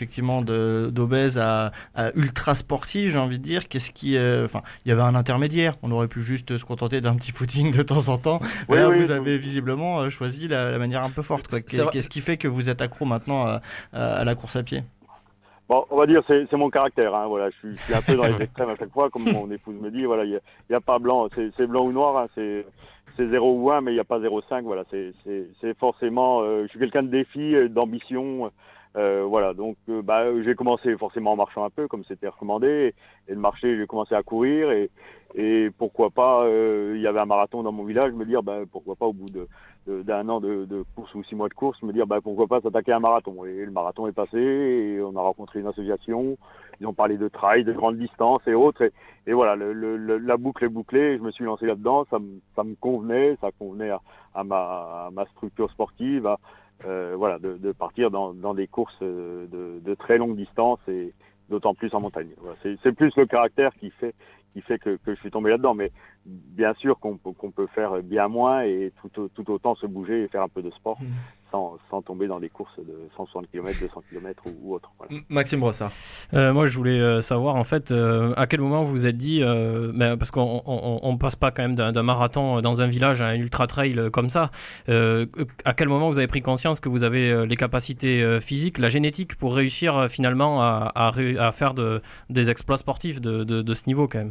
d'obèse à ultra sportif, j'ai envie de dire. Qu'est-ce qui, il y avait un intermédiaire. On aurait pu juste se contenter d'un petit footing de temps en temps. Oui, vous avez visiblement choisi la manière un peu forte. Quoi. Qu'est-ce qui fait que vous êtes accro maintenant à la course à pied ? Bon, on va dire c'est mon caractère. Hein, voilà, je suis un peu dans les extrêmes à chaque fois, comme mon épouse me dit. Voilà, il y a pas blanc, c'est blanc ou noir. Hein, c'est 0 ou 1, mais il n'y a pas 0,5. Voilà, c'est forcément. Je suis quelqu'un de défi, d'ambition. Voilà, donc j'ai commencé forcément en marchant un peu, comme c'était recommandé. Et le marché, j'ai commencé à courir et pourquoi pas. Il y avait un marathon dans mon village. Me dire pourquoi pas au bout d'un an de course ou 6 mois de course, me dire pourquoi pas s'attaquer à un marathon. Et le marathon est passé et on a rencontré une association, ils ont parlé de trail, de grande distance et autres, et voilà, la boucle est bouclée, je me suis lancé là-dedans, ça me convenait, ça convenait à ma structure sportive, voilà, de partir dans des courses de très longue distance et d'autant plus en montagne. Voilà, c'est plus le caractère qui fait que je suis tombé là-dedans, mais bien sûr qu'on peut faire bien moins et tout autant se bouger et faire un peu de sport sans tomber dans des courses de 160 km, 200 km ou autre. Voilà. Maxime Brossard. Moi, je voulais savoir en fait à quel moment vous vous êtes dit, parce qu'on passe pas quand même d'un marathon dans un village à un ultra trail comme ça, à quel moment vous avez pris conscience que vous avez les capacités physiques, la génétique pour réussir finalement à faire des exploits sportifs de ce niveau quand même?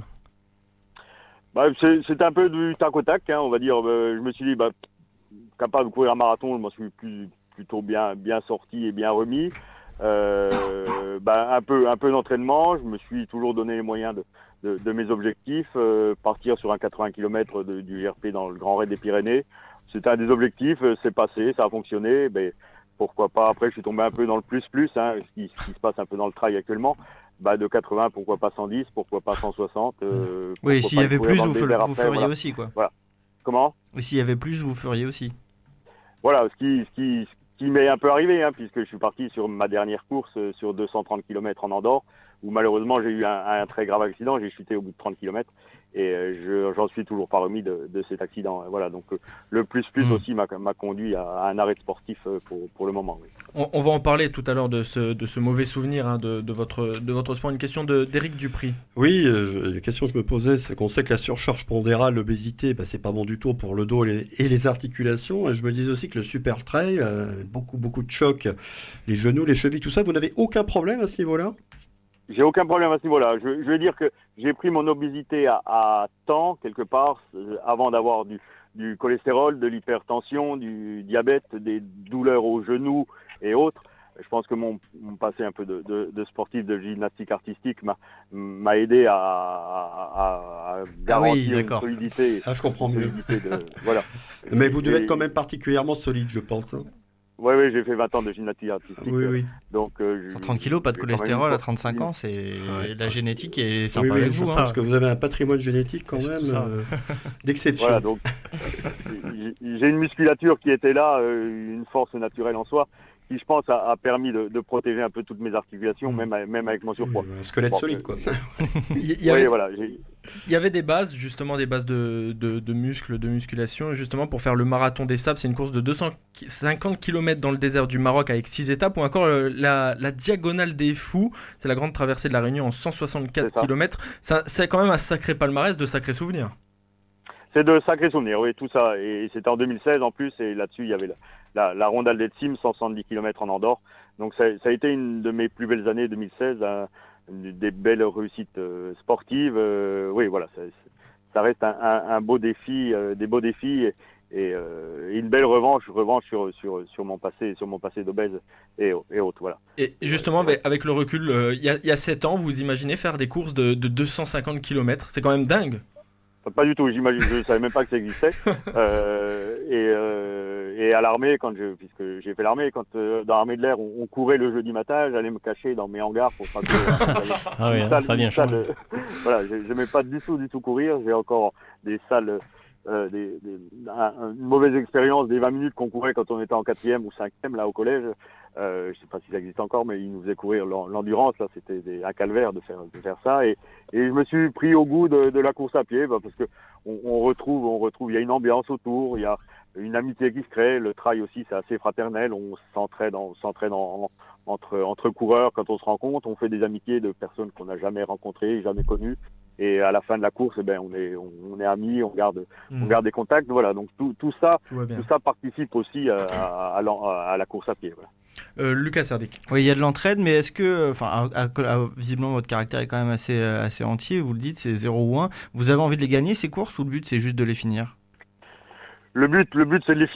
C'est un peu du tac au tac, hein, on va dire. Je me suis dit, capable de courir un marathon, je m'en suis plutôt bien sorti et bien remis. un peu d'entraînement. Je me suis toujours donné les moyens de mes objectifs. Partir sur un 80 km du GRP dans le Grand Raid des Pyrénées. C'était un des objectifs, c'est passé, ça a fonctionné. Pourquoi pas. Après, je suis tombé un peu dans le plus-plus, ce qui se passe un peu dans le trail actuellement. De 80, pourquoi pas 110, pourquoi pas 160. Oui, s'il y avait plus, vous feriez aussi, quoi. Voilà. Comment ? Et s'il y avait plus, vous feriez aussi. Voilà, ce qui m'est un peu arrivé, puisque je suis parti sur ma dernière course sur 230 km en Andorre, où malheureusement j'ai eu un très grave accident, j'ai chuté au bout de 30 km et j'en suis toujours pas remis de cet accident. Voilà, donc le plus aussi m'a conduit à un arrêt sportif pour le moment. Oui. On va en parler tout à l'heure de ce mauvais souvenir de votre sport. Une question d'Éric Dupry. Oui, la question que je me posais, c'est qu'on sait que la surcharge pondérale, l'obésité, c'est pas bon du tout pour le dos et les articulations. Et je me disais aussi que le super trail, beaucoup de chocs, les genoux, les chevilles, tout ça, vous n'avez aucun problème à ce niveau-là ? J'ai aucun problème à ce niveau-là. Je veux dire que j'ai pris mon obésité à temps, quelque part, avant d'avoir du cholestérol, de l'hypertension, du diabète, des douleurs aux genoux et autres. Je pense que mon passé un peu de sportif de gymnastique artistique m'a aidé à garantir une solidité. Je comprends mieux. Voilà. Mais vous devez être quand même particulièrement solide, je pense. Oui, j'ai fait 20 ans de gymnastique artistique. Oui. Donc, 130 kilos, pas de cholestérol à 35 ans, c'est la génétique est sympa avec vous. Parce que vous avez un patrimoine génétique quand même d'exception. Voilà, donc j'ai une musculature qui était là, une force naturelle en soi, qui je pense a permis de protéger un peu toutes mes articulations, même avec mon surpoids. Un squelette solide, quoi. Il y avait des bases, justement, des bases de muscles, de musculation, justement pour faire le marathon des sables. C'est une course de 250 km dans le désert du Maroc avec 6 étapes, ou encore la diagonale des fous, c'est la grande traversée de la Réunion en 164 km. C'est quand même un sacré palmarès, de sacrés souvenirs. C'est de sacrés souvenirs, oui, tout ça. Et c'était en 2016 en plus, et là-dessus, il y avait la rondale des Tsims, 170 km en Andorre. Donc ça a été une de mes plus belles années, 2016, des belles réussites sportives. Oui, voilà, ça reste un beau défi, des beaux défis et une belle revanche sur mon passé d'obèse et autres. Voilà. Et justement, avec le recul, il y a 7 ans, vous imaginez faire des courses de 250 km? C'est quand même dingue. Pas du tout, je savais même pas que ça existait. Et à l'armée, puisque j'ai fait l'armée, quand dans l'armée de l'air, on courait le jeudi matin, j'allais me cacher dans mes hangars pour pas que ça vient chaud. Voilà, j'aimais pas du tout courir. J'ai encore des salles, une mauvaise expérience des 20 minutes qu'on courait quand on était en 4e ou 5e là au collège. Je sais pas si ça existe encore, mais ils nous faisaient courir l'endurance. Là, c'était un calvaire de faire ça. Et je me suis pris au goût de la course à pied, parce que on retrouve, il y a une ambiance autour, il y a une amitié qui se crée. Le trail aussi, c'est assez fraternel. On s'entraide entre coureurs quand on se rencontre. On fait des amitiés de personnes qu'on n'a jamais rencontrées, jamais connues. Et à la fin de la course, on est amis, on garde des contacts. Voilà, donc tout ça participe aussi à la course à pied. Voilà. Lucas Serdic. Oui, il y a de l'entraide, mais est-ce que, visiblement votre caractère est quand même assez entier. Vous le dites, c'est 0 ou 1. Vous avez envie de les gagner ces courses, ou le but c'est juste de les finir? Le but, c'est de les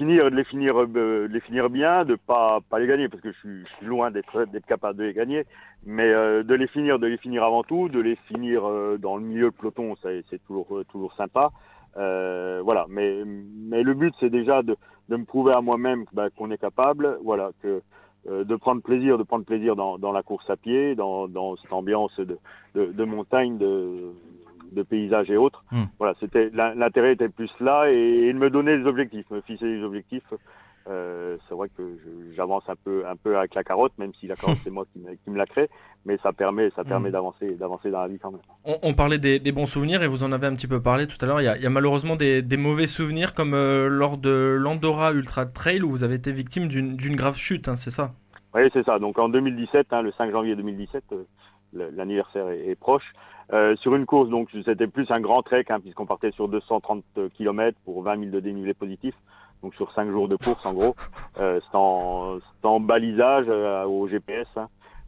finir bien, de pas les gagner, parce que je suis loin d'être capable de les gagner, mais de les finir avant tout, de les finir dans le milieu de peloton, c'est toujours sympa. Voilà, mais le but c'est déjà de me prouver à moi-même qu'on est capable, voilà, que de prendre plaisir dans la course à pied, dans cette ambiance de montagne, de paysages et autres. Voilà, l'intérêt était plus là, et de me donner des objectifs, me fixer des objectifs. C'est vrai que j'avance un peu avec la carotte, même si la carotte c'est moi qui me la crée, mais ça permet d'avancer dans la vie quand même. On parlait des bons souvenirs, et vous en avez un petit peu parlé tout à l'heure. Il y a malheureusement des mauvais souvenirs, comme lors de l'Andorra Ultra Trail, où vous avez été victime d'une grave chute, c'est ça? Oui, c'est ça. Donc en 2017, le 5 janvier 2017, l'anniversaire est proche. Sur une course, donc c'était plus un grand trek, puisqu'on partait sur 230 km pour 20 000 de dénivelé positif. Donc sur 5 jours de course en gros, c'est en balisage au GPS.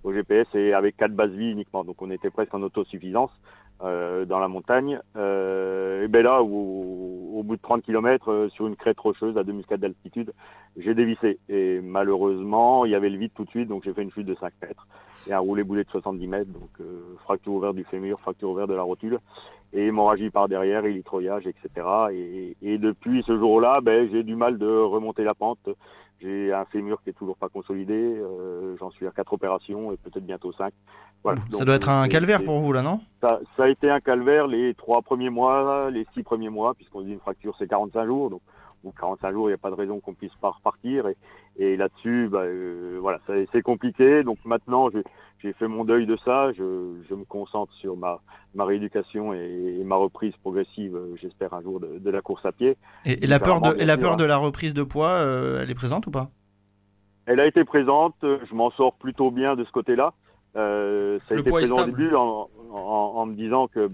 au GPS et avec 4 bases vie uniquement. Donc on était presque en autosuffisance dans la montagne. Et ben là, au bout de 30 km, sur une crête rocheuse à 2004 d'altitude, j'ai dévissé. Et malheureusement, il y avait le vide tout de suite, donc j'ai fait une chute de 5 mètres et un roulé-boulet de 70 mètres. Donc fracture ouverte du fémur, fracture ouverte de la rotule et hémorragie par derrière, élytroïage, etc. Et depuis ce jour-là, ben, j'ai du mal de remonter la pente. J'ai un fémur qui est toujours pas consolidé. J'en suis à 4 opérations et peut-être bientôt 5. Voilà. Ça donc, doit être un calvaire pour vous là, non ? Ça a été un calvaire les 3 premiers mois, les 6 premiers mois, puisqu'on dit une fracture c'est 45 jours. Donc au bout de 45 jours, il n'y a pas de raison qu'on puisse pas repartir. Et là-dessus, voilà, c'est compliqué. Donc maintenant, j'ai fait mon deuil de ça. Je me concentre sur ma rééducation et ma reprise progressive, j'espère un jour, de la course à pied. Et la peur de la reprise de poids, elle est présente ou pas ? Elle a été présente. Je m'en sors plutôt bien de ce côté-là. Ça a été présent au début en me disant que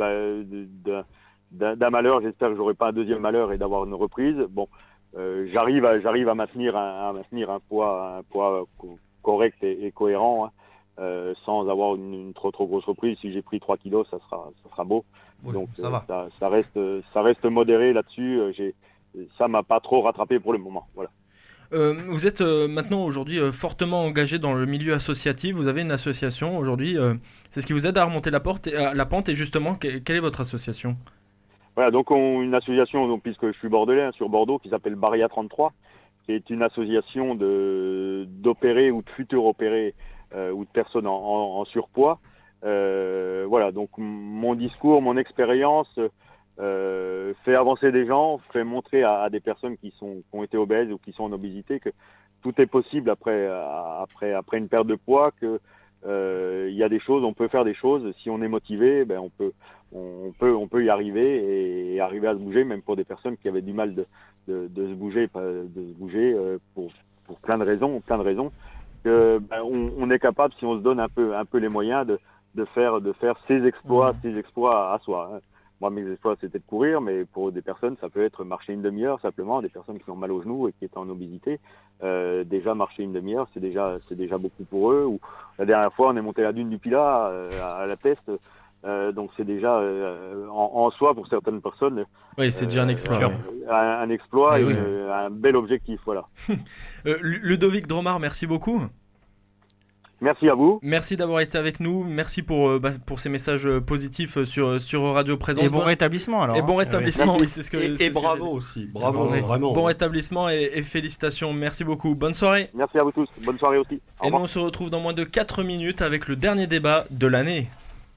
d'un malheur, j'espère que j'aurai pas un deuxième malheur et d'avoir une reprise. Bon, j'arrive à maintenir un poids correct et cohérent. Hein. Sans avoir une trop grosse reprise. Si j'ai pris 3 kilos, ça sera beau. Oui, donc ça reste modéré là-dessus. Ça m'a pas trop rattrapé pour le moment. Voilà. Vous êtes maintenant aujourd'hui fortement engagé dans le milieu associatif. Vous avez une association aujourd'hui. C'est ce qui vous aide à remonter la pente. Et justement, quelle est votre association ? Voilà, donc une association, donc, puisque je suis bordelais, hein, sur Bordeaux, qui s'appelle Baria 33, qui est une association d'opérés ou de futurs opérés ou de personnes en surpoids. Voilà, donc mon discours, mon expérience fait avancer des gens, fait montrer à des personnes qui ont été obèses ou qui sont en obésité que tout est possible après une perte de poids, que il y a des choses, on peut faire des choses. Si on est motivé, ben on peut y arriver et arriver à se bouger, même pour des personnes qui avaient du mal de se bouger pour plein de raisons. Que on est capable, si on se donne un peu les moyens, de faire ses exploits à soi. Hein. Moi, mes exploits, c'était de courir, mais pour des personnes, ça peut être marcher une demi-heure simplement. Des personnes qui ont mal aux genoux et qui étaient en obésité, déjà marcher une demi-heure, c'est déjà beaucoup pour eux. Ou la dernière fois, on est monté la dune du Pilat à la Peste. Donc c'est déjà en soi pour certaines personnes. Oui, c'est déjà un exploit. Un exploit et un bel objectif, voilà. Ludovic Dromard, merci beaucoup. Merci à vous. Merci d'avoir été avec nous. Merci pour ces messages positifs sur Radio Présence. Et bon rétablissement alors. Et bon rétablissement, oui, c'est ce que. Et bravo aussi, bravo, vraiment. Bon rétablissement et félicitations. Merci beaucoup. Bonne soirée. Merci à vous tous. Bonne soirée aussi. Et nous on se retrouve dans moins de 4 minutes avec le dernier débat de l'année.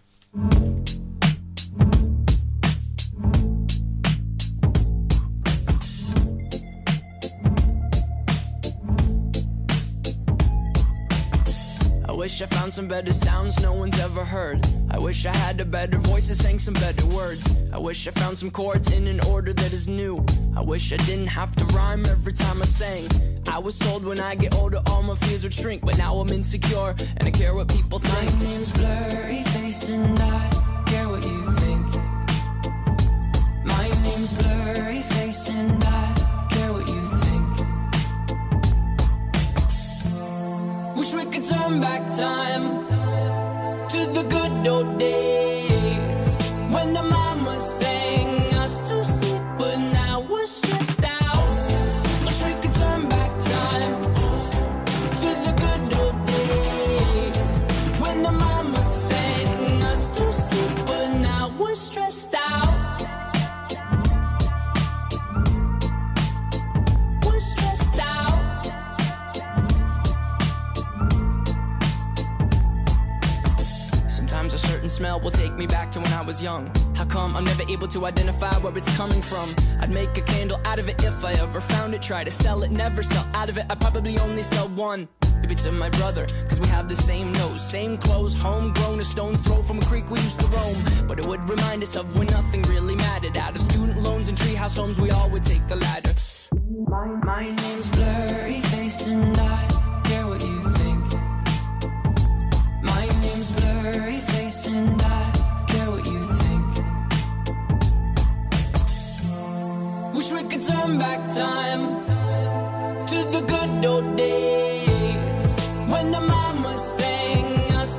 I wish I found some better sounds no one's ever heard. I wish I had a better voice and sang some better words. I wish I found some chords in an order that is new. I wish I didn't have to rhyme every time I sang. I was told when I get older all my fears would shrink, but now I'm insecure and I care what people think. My name's Blurry Face and I care what you think. My name's Blurry Face and I care what you think. Wish we could turn back time to the good old days when the mama sang us to sleep, but now we're stressed out. Wish we could turn back time to the good old days when the mama sang us to sleep, but now we're stressed out. We're stressed out. Sometimes a certain smell will take me back to when I was young. How come I'm never able to identify where it's coming from? I'd make a candle out of it if I ever found it. Try to sell it, never sell out of it. I'd probably only sell one. Maybe to my brother, cause we have the same nose, same clothes, homegrown, a stone's throw from a creek we used to roam. But it would remind us of when nothing really mattered. Out of student loans and treehouse homes, we all would take the ladder. My name's Blurry Face and I care what you think. My name's Blurry Face and I care what you think. Wish we could turn back time to the good old days when the mama sang us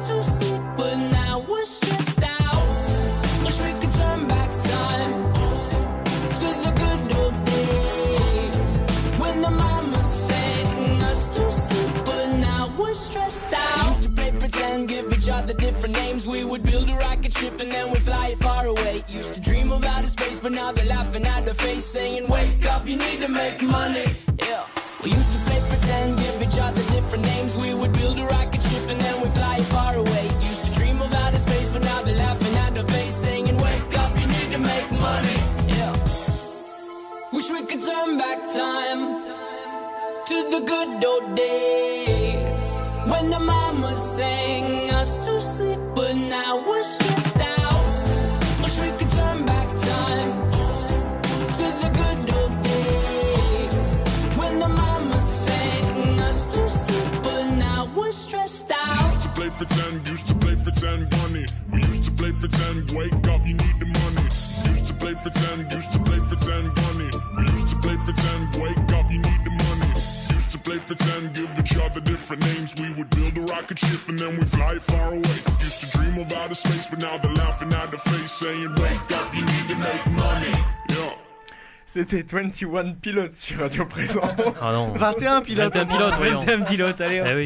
give each other different names. We would build a rocket ship and then we'd fly it far away. Used to dream of outer space, but now they're laughing at the face, saying, wake up, you need to make money. Yeah. We used to play pretend, give each other different names. We would build a rocket ship and then we'd fly it far away. Used to dream of outer space, but now they're laughing at the face, saying, wake up, you need to make money. Yeah. Wish we could turn back time to the good old days when the mama sang us to sleep, but now we're stressed out. Wish we could turn back time to the good old days when the mama sang us to sleep, but now we're stressed out. Used to play pretend, bunny. We used to play pretend, wake up, you need the money. Used to play pretend, bunny. We used to play pretend, wake up, you need the money. Used to play pretend, give each other different names. We would build a rocket ship and then we fly far away. Used to dream of outer space, but now they're laughing at the face, saying, wake up, you need to make money. Yeah. C'était 21 Pilotes sur Radio Présence. Ah non. 21 pilotes. 21 pilotes, voyons. 21 pilotes, allez. Eh oui.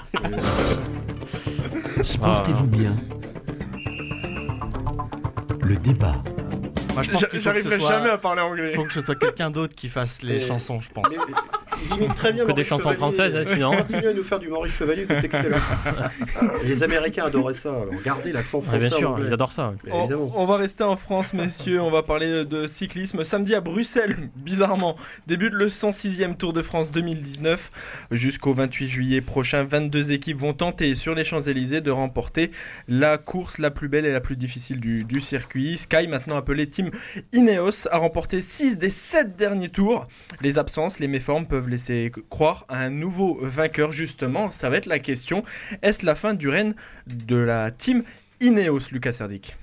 Sportez-vous bien. Le débat. Moi, je pense qu'il faut J'arriverai jamais à parler anglais. Il faut que ce soit quelqu'un d'autre qui fasse les chansons, je pense. Il imite très bien Que des chansons françaises, hein, sinon. Continue à nous faire du Maurice Chevalier, c'est excellent. Et les Américains adoraient ça. Alors, regardez l'accent français. Bien sûr, ils adorent ça. Oui. Évidemment. On va rester en France, messieurs. On va parler de cyclisme. Samedi à Bruxelles, bizarrement, débute le 106e Tour de France 2019. Jusqu'au 28 juillet prochain, 22 équipes vont tenter sur les Champs-Élysées de remporter la course la plus belle et la plus difficile du circuit. Sky, maintenant appelé Team Ineos, a remporté 6 des 7 derniers tours. Les absences, les méformes peuvent laisser croire à un nouveau vainqueur. Justement, ça va être la question. Est-ce la fin du règne de la Team Ineos, Lucas Serdic?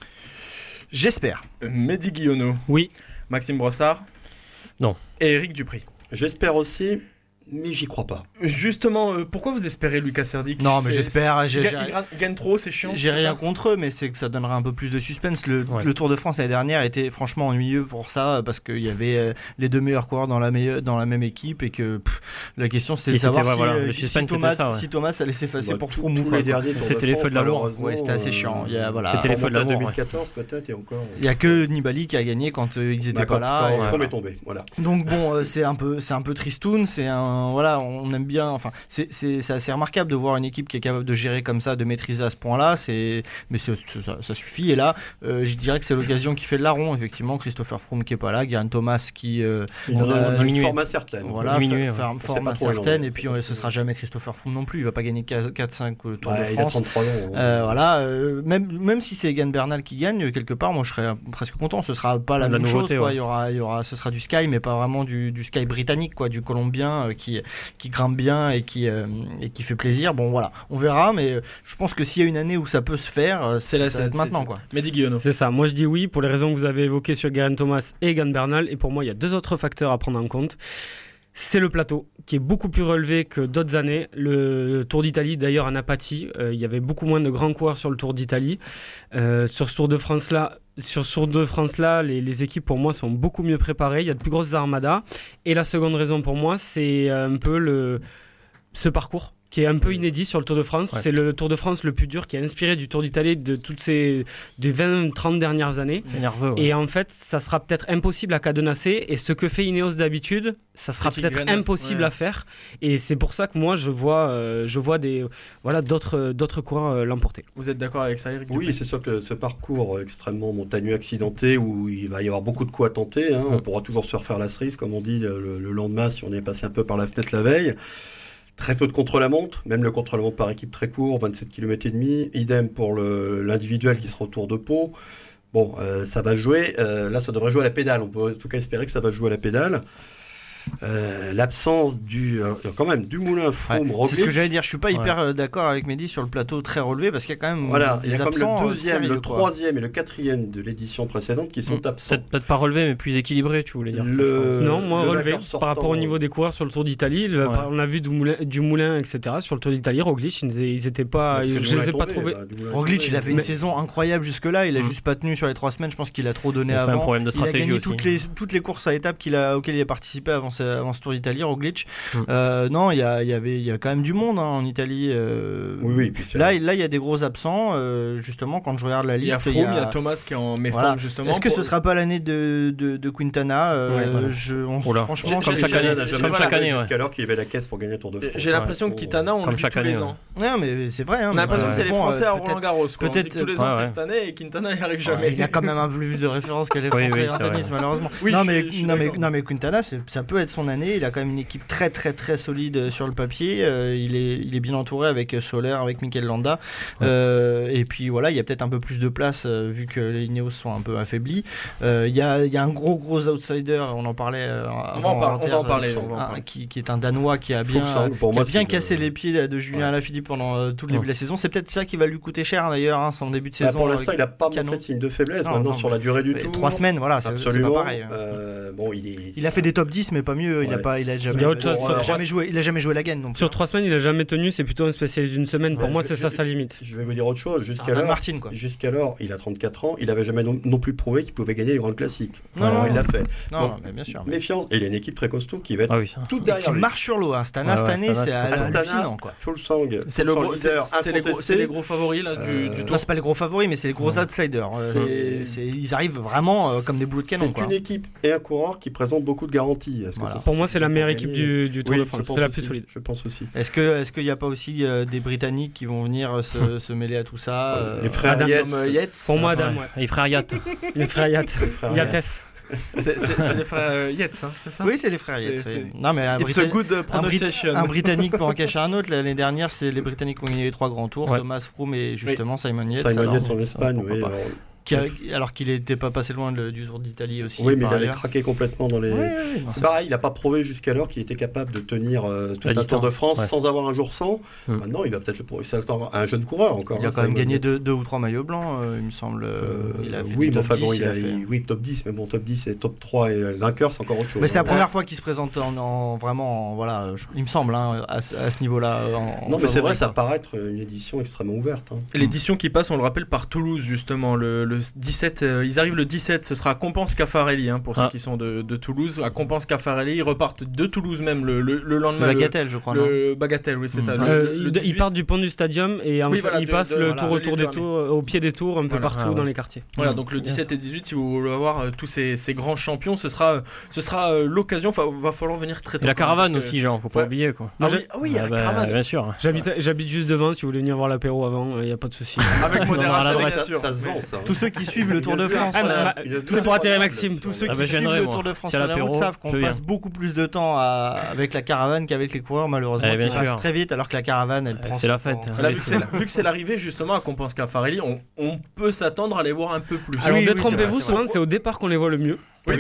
J'espère. Mehdi Guillonneau. Oui. Maxime Brossard. Non. Et Eric Dupry. J'espère aussi, mais j'y crois pas. Justement, pourquoi vous espérez Lucas Serdic? Non, mais j'espère. Il gagne trop, c'est chiant. J'ai rien contre eux, mais c'est que ça donnera un peu plus de suspense. Le Tour de France l'année dernière était franchement ennuyeux pour ça, parce qu'il y avait les deux meilleurs coureurs dans la même équipe, et que la question c'était de savoir si Thomas allait s'effacer pour Froome ou pas. C'était les feux de l'amour. Ouais, c'était assez chiant. C'était les feux de l'amour. 2014 peut-être, et encore. Il y a que Nibali qui a gagné quand ils étaient pas là. Quand Froome est tombé, voilà. Donc bon, c'est un peu tristoun. Voilà, on aime bien. Enfin, c'est assez remarquable de voir une équipe qui est capable de gérer comme ça, de maîtriser à ce point-là. Mais ça suffit. Et là, je dirais que c'est l'occasion qui fait le larron. Effectivement, Christopher Froome qui est pas là, Geraint Thomas qui une forme incertaine. Voilà, forme incertaine. Et puis ce sera jamais Christopher Froome non plus. Il va pas gagner 4-5 Tours de France. Il a 33 ans. Voilà, même si c'est Egan Bernal qui gagne, quelque part, moi je serais presque content. Ce sera pas la même chose. Quoi. Il y aura, ce sera du Sky, mais pas vraiment du Sky britannique, quoi, du colombien qui grimpe bien et qui fait plaisir. Bon voilà, on verra, mais je pense que s'il y a une année où ça peut se faire, ça va être maintenant, quoi. Mehdi Guillonneau. C'est ça, moi je dis oui pour les raisons que vous avez évoquées sur Geraint Thomas et Egan Bernal, et pour moi il y a deux autres facteurs à prendre en compte. C'est le plateau qui est beaucoup plus relevé que d'autres années. Le Tour d'Italie d'ailleurs en a pâti. Il y avait beaucoup moins de grands coureurs sur le Tour d'Italie. Sur ce Tour de France-là, les équipes pour moi sont beaucoup mieux préparées. Il y a de plus grosses armadas. Et la seconde raison pour moi, c'est un peu ce parcours qui est un peu inédit sur le Tour de France. Ouais. C'est le Tour de France le plus dur, qui est inspiré du Tour d'Italie de toutes ces 20-30 dernières années. C'est nerveux. Ouais. Et en fait, ça sera peut-être impossible à cadenasser. Et ce que fait Ineos d'habitude, ça sera peut-être impossible à faire. Et c'est pour ça que moi, je vois d'autres coureurs l'emporter. Vous êtes d'accord avec ça, Eric? Oui, c'est sûr que ce parcours extrêmement montagneux, accidenté, où il va y avoir beaucoup de coups à tenter. On pourra toujours se refaire la cerise, comme on dit, le lendemain, si on est passé un peu par la fenêtre la veille. Très peu de contre-la-montre, même le contre-la-montre par équipe très court, 27 km et demi. Idem pour l'individuel qui sera au Tour de Pau. Bon, ça va jouer. Là, ça devrait jouer à la pédale. On peut en tout cas espérer que ça va jouer à la pédale. L'absence du Moulin, Froome, Roglic. C'est ce que j'allais dire. Je suis pas hyper d'accord avec Mehdi sur le plateau très relevé, parce qu'il y a quand même il y a comme le deuxième, le troisième et le quatrième de l'édition précédente qui sont absents. Peut-être pas relevé, mais plus équilibré, tu voulais dire. Non, moins relevé par rapport au niveau des coureurs sur le Tour d'Italie. On a vu du Moulin, etc. Sur le Tour d'Italie, Roglic, ils étaient pas. Je les ai pas trouvés. Roglic, il a fait une saison incroyable jusque-là. Il a juste pas tenu sur les 3 semaines. Je pense qu'il a trop donné avant. Un problème de stratégie aussi. Toutes les courses à étapes auxquelles il a participé avant ce Tour d'Italie, Roglic. Non, il y a quand même du monde en Italie. Oui, puis là, il y a des gros absents. Justement, quand je regarde la liste, il y a Thomas qui est en méforme justement. Est-ce que ce sera pas l'année de Quintana franchement, comme chaque année, jusqu'alors qu'il y avait la caisse pour gagner le Tour de France. J'ai l'impression que Quintana, on le dit tous les ans. Non, mais c'est vrai. On a l'impression que c'est les Français à Roland-Garros. Peut-être tous les ans, c'est cette année, et Quintana n'y arrive jamais. Il a quand même un peu plus de références que les Français en tennis, malheureusement. Non, mais Quintana, ça peut être son année. Il a quand même une équipe très très très solide sur le papier. Il est bien entouré avec Soler, avec Mikel Landa. Et puis voilà, il y a peut-être un peu plus de place vu que les Ineos sont un peu affaiblis. Il y a un gros outsider, on en parlait avant. On va en parler. Qui est un Danois qui a bien cassé les pieds de Julien Alaphilippe pendant tout le début de la saison. C'est peut-être ça qui va lui coûter cher d'ailleurs, son début de saison. Pour l'instant, il n'a pas montré de signe de faiblesse. Maintenant, sur la durée du tour. 3 semaines, voilà, c'est pas pareil. Il a fait des top 10, mais pas mieux. Il a jamais joué la gaine. Sur 3 semaines, il a jamais tenu. C'est plutôt un spécialiste d'une semaine. Pour moi, c'est ça sa limite. Je vais vous dire autre chose. Jusqu'alors, il a 34 ans. Il n'avait jamais non plus prouvé qu'il pouvait gagner les grandes classiques. Il l'a fait. Bien sûr. Méfiance. Et il a une équipe très costaud qui va être toute derrière lui. Il marche sur l'eau. Astana, cette année, c'est hallucinant. Fulsang, c'est les gros favoris là du tour. C'est pas les gros favoris, mais c'est les gros outsiders. Ils arrivent vraiment comme des boulots de canon. C'est une équipe et un coureur qui présente beaucoup de garanties. Pour moi, c'est la meilleure équipe du Tour de France. C'est la plus solide. Je pense aussi. Est-ce qu'il n'y a pas aussi des Britanniques qui vont venir se mêler à tout ça? Les frères Yates. Pour moi, Adam. Les frères Yates. Les frères Yates. Yates. C'est les frères Yates, c'est ça? Oui, c'est les frères Yates. Non, mais un Britannique peut en cacher un autre. L'année dernière, c'est les Britanniques qui ont gagné les 3 grands tours. Thomas Froome et justement Simon Yates. Simon Yates en Espagne, oui. Alors qu'il n'était pas passé loin du Tour d'Italie aussi. Oui, mais il avait craqué complètement dans les. C'est pareil, il n'a pas prouvé jusqu'alors qu'il était capable de tenir tout un Tour de France sans avoir un jour sans. Maintenant, il va peut-être le prouver. C'est un jeune coureur encore. Il a quand même gagné 2 ou 3 maillots blancs, il me semble. Top 10, mais bon, top 10 et top 3 et vainqueur, c'est encore autre chose. Mais c'est la première fois qu'il se présente vraiment, il me semble, à ce niveau-là. Non, mais c'est vrai, ça paraît être une édition extrêmement ouverte. L'édition qui passe, on le rappelle, par Toulouse, justement, le 17, ils arrivent le 17, ce sera à Compense-Caffarelli pour ceux qui sont de Toulouse. À Compense-Caffarelli, ils repartent de Toulouse même le lendemain. Le Bagatelle, je crois. Le Bagatelle, oui, c'est ça. Ils partent du pont du stadium et ils passent le tour autour des tours, au pied des tours, un peu partout dans les quartiers. Voilà, donc le 17 et 18, si vous voulez voir tous ces grands champions, ce sera l'occasion. Va falloir venir très tôt. Et la caravane aussi, genre, faut pas oublier quoi. Oui, la caravane. Bien sûr. J'habite juste devant, si vous voulez venir voir l'apéro avant, il n'y a pas de souci. Avec modération, bien sûr. Ça se vend, ça. Tous ceux qui suivent le Tour de France, c'est pour atterrir Maxime. Tous ceux qui suivent le Tour de France sur la route savent qu'on passe beaucoup plus de temps avec la caravane qu'avec les coureurs, malheureusement. Ils passent très vite, alors que la caravane, elle prend. C'est la fête. Vu que c'est l'arrivée justement à Compense-Caffarelli, on peut s'attendre à les voir un peu plus. Alors détrompez-vous, souvent c'est au départ qu'on les voit le mieux. Parce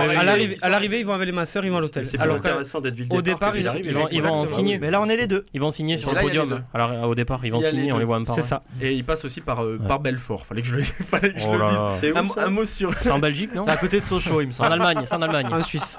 à l'arrivée, ils vont avec les masseurs, ils vont à l'hôtel. C'est plus intéressant d'être ville au départ, ils vont signer. Mais là, on est les deux. Ils vont signer sur le podium. Alors au départ, ils vont signer, on les voit même pas. C'est ça. Et ils passent aussi par Belfort. Fallait que je le dise. Un mot sur. C'est en Belgique, non? À côté de Sochaux, il me semble. C'est en Allemagne. En Suisse.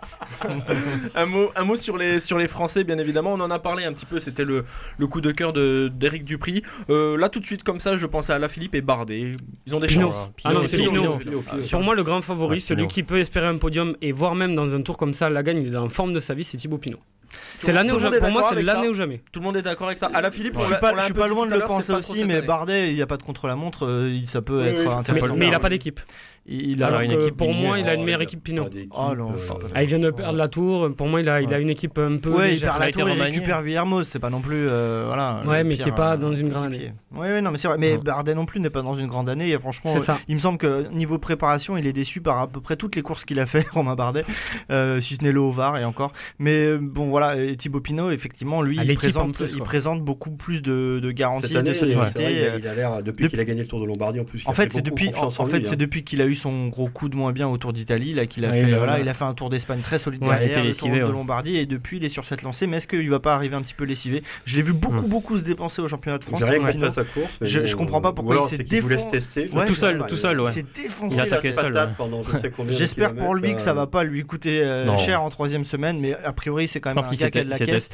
Un mot sur les Français, bien évidemment. On en a parlé un petit peu. C'était le coup de cœur d'Éric Dupris. Là, tout de suite, comme ça, je pense à Alaphilippe et Bardet. Ils ont des chances. Ah non, c'est Pinot. Pour moi, le grand favori, celui qui peut espérer un podium et voire même dans un tour comme ça la gagne, il est en forme de sa vie, c'est Thibaut Pinot. C'est l'année où jamais. Pour moi, c'est l'année ou jamais. Tout le monde est d'accord avec ça. Alaphilippe, je suis pas loin de le penser aussi, mais Bardet, il n'y a pas de contre-la-montre, ça peut être intéressant. Mais il n'a pas d'équipe. Il a une équipe. Pour moi, il a une meilleure équipe Pinot. Il vient de perdre la Tour. Pour moi, il a une équipe un peu. Ouais, il perd la Tour, il récupère Villermoz. C'est pas non plus voilà. Ouais, mais qui est pas dans une grande année. Ouais, non, mais c'est vrai. Mais Bardet non plus n'est pas dans une grande année. Et franchement, il me semble que niveau préparation, il est déçu par à peu près toutes les courses qu'il a fait, Romain Bardet, si ce n'est le Haut-Var et encore. Mais bon, voilà, Thibaut Pinot, effectivement, lui, il présente beaucoup plus de garanties, de solidité. Il a l'air depuis qu'il a gagné le Tour de Lombardie en plus. En fait, c'est depuis qu'il a eu son gros coup de moins bien au Tour d'Italie là qu'il a fait. Il a fait un Tour d'Espagne très solide derrière, le Tour de Lombardie, et depuis il est sur cette lancée. Mais est-ce qu'il va pas arriver un petit peu lessivé? Je l'ai vu beaucoup se dépenser au championnat de France. Sa course, je comprends pas pourquoi il s'est défoncé tout seul. Il s'est défoncé. Il attaquait seul. J'espère pour lui que ça va pas lui coûter cher en 3e semaine, mais a priori c'est quand même un gars qui a de la caisse.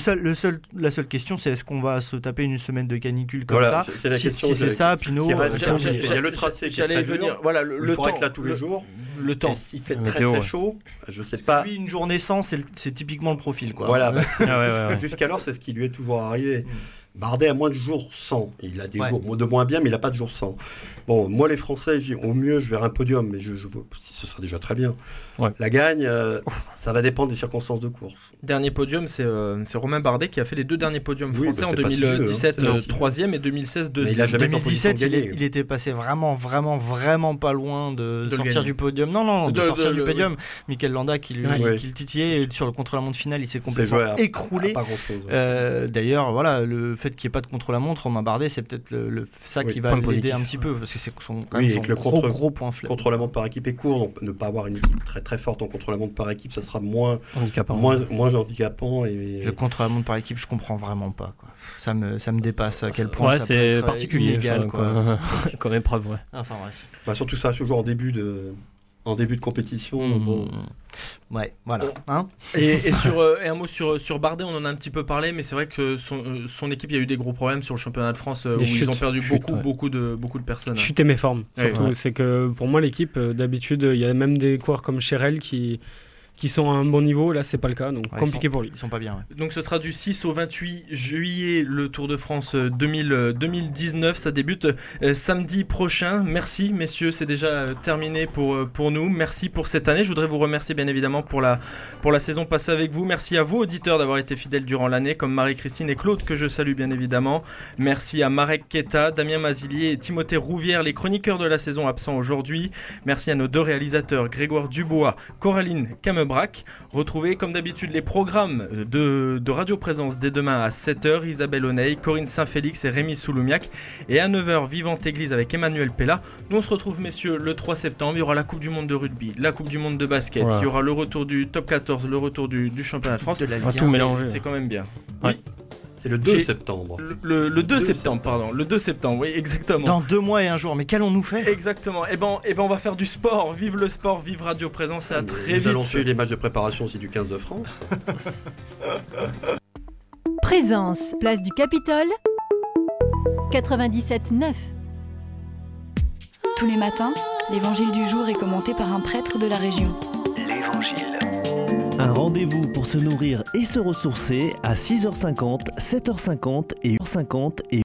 La seule question, c'est est-ce qu'on va se taper une semaine de canicule comme ça? Si c'est ça, Pinot. Il y a le tracé qui est très dur. Voilà, le temps là tous les jours. Le temps. Et s'il fait très chaud, je sais pas. Lui, une journée sans, c'est typiquement le profil, quoi. Voilà, jusqu'alors, c'est ce qui lui est toujours arrivé. Bardet a moins de jours sans. Il a des jours de moins bien, mais il n'a pas de jours sans. Bon, moi, les Français, au mieux, je verrai un podium, mais ce sera déjà très bien. Ouais. La gagne, ça va dépendre des circonstances de course. Dernier podium, c'est Romain Bardet qui a fait les 2 derniers podiums français en 2017, 3e et 2016, 2e. Mais il a jamais 2017, il était passé vraiment pas loin de sortir du podium. Non, de sortir du podium. Michael Landa qui le titillait, et sur le contre-la-montre final, il s'est complètement écroulé. Pas grand-chose. D'ailleurs, voilà, le fait qu'il n'y ait pas de contre-la-montre, Romain Bardet, c'est peut-être ça qui va l'aider un petit peu, parce que c'est son gros point faible. Contre-la-montre par équipe est court, donc ne pas avoir une équipe très très forte en contre-la-montre par équipe, ça sera moins handicapant. Et le contre-la-montre par équipe, je comprends vraiment pas, quoi. Ça me dépasse à quel point ça peut être particulier, inégal, comme épreuve. Enfin bref. Surtout ça, toujours en début de compétition. Bon. Ouais, voilà. Et un mot sur Bardet, on en a un petit peu parlé, mais c'est vrai que son équipe, il y a eu des gros problèmes sur le championnat de France où ils ont perdu beaucoup de personnes. Chute et méforme, surtout. C'est que pour moi, l'équipe, d'habitude, il y a même des coureurs comme Cherel qui sont à un bon niveau. Là, c'est pas le cas, donc compliqué pour lui. Ils sont pas bien. Ouais. Donc ce sera du 6 au 28 juillet le Tour de France 2019. Ça débute samedi prochain. Merci messieurs, c'est déjà terminé pour nous. Merci pour cette année. Je voudrais vous remercier bien évidemment pour la saison passée avec vous. Merci à vous auditeurs d'avoir été fidèles durant l'année, comme Marie-Christine et Claude que je salue bien évidemment. Merci à Marek Keta, Damien Mazilier et Timothée Rouvière, les chroniqueurs de la saison absents aujourd'hui. Merci à nos 2 réalisateurs, Grégoire Dubois, Coraline Camebrac. Retrouvez comme d'habitude les programmes de Radio Présence dès demain à 7h, Isabelle Oneil, Corinne Saint-Félix et Rémi Souloumiac, et à 9h Vivante Église avec Emmanuel Pella. Nous on se retrouve messieurs le 3 septembre, il y aura la Coupe du Monde de rugby, la Coupe du Monde de basket, il y aura le retour du top 14, le retour du championnat de France, de la Ligue 1, tout mélanger. C'est quand même bien. Oui. C'est le 2 septembre. Le 2 septembre, pardon. Le 2 septembre, oui, exactement. Dans 2 mois et 1 jour, mais qu'allons-nous faire ? Exactement. Et ben, on va faire du sport. Vive le sport, vive Radio Présence, et à très vite. Nous allons suivre les matchs de préparation aussi du 15 de France. Présence, place du Capitole, 97.9. Tous les matins, l'évangile du jour est commenté par un prêtre de la région. L'Évangile. Un rendez-vous pour se nourrir et se ressourcer à 6h50, 7h50 et 8h50 et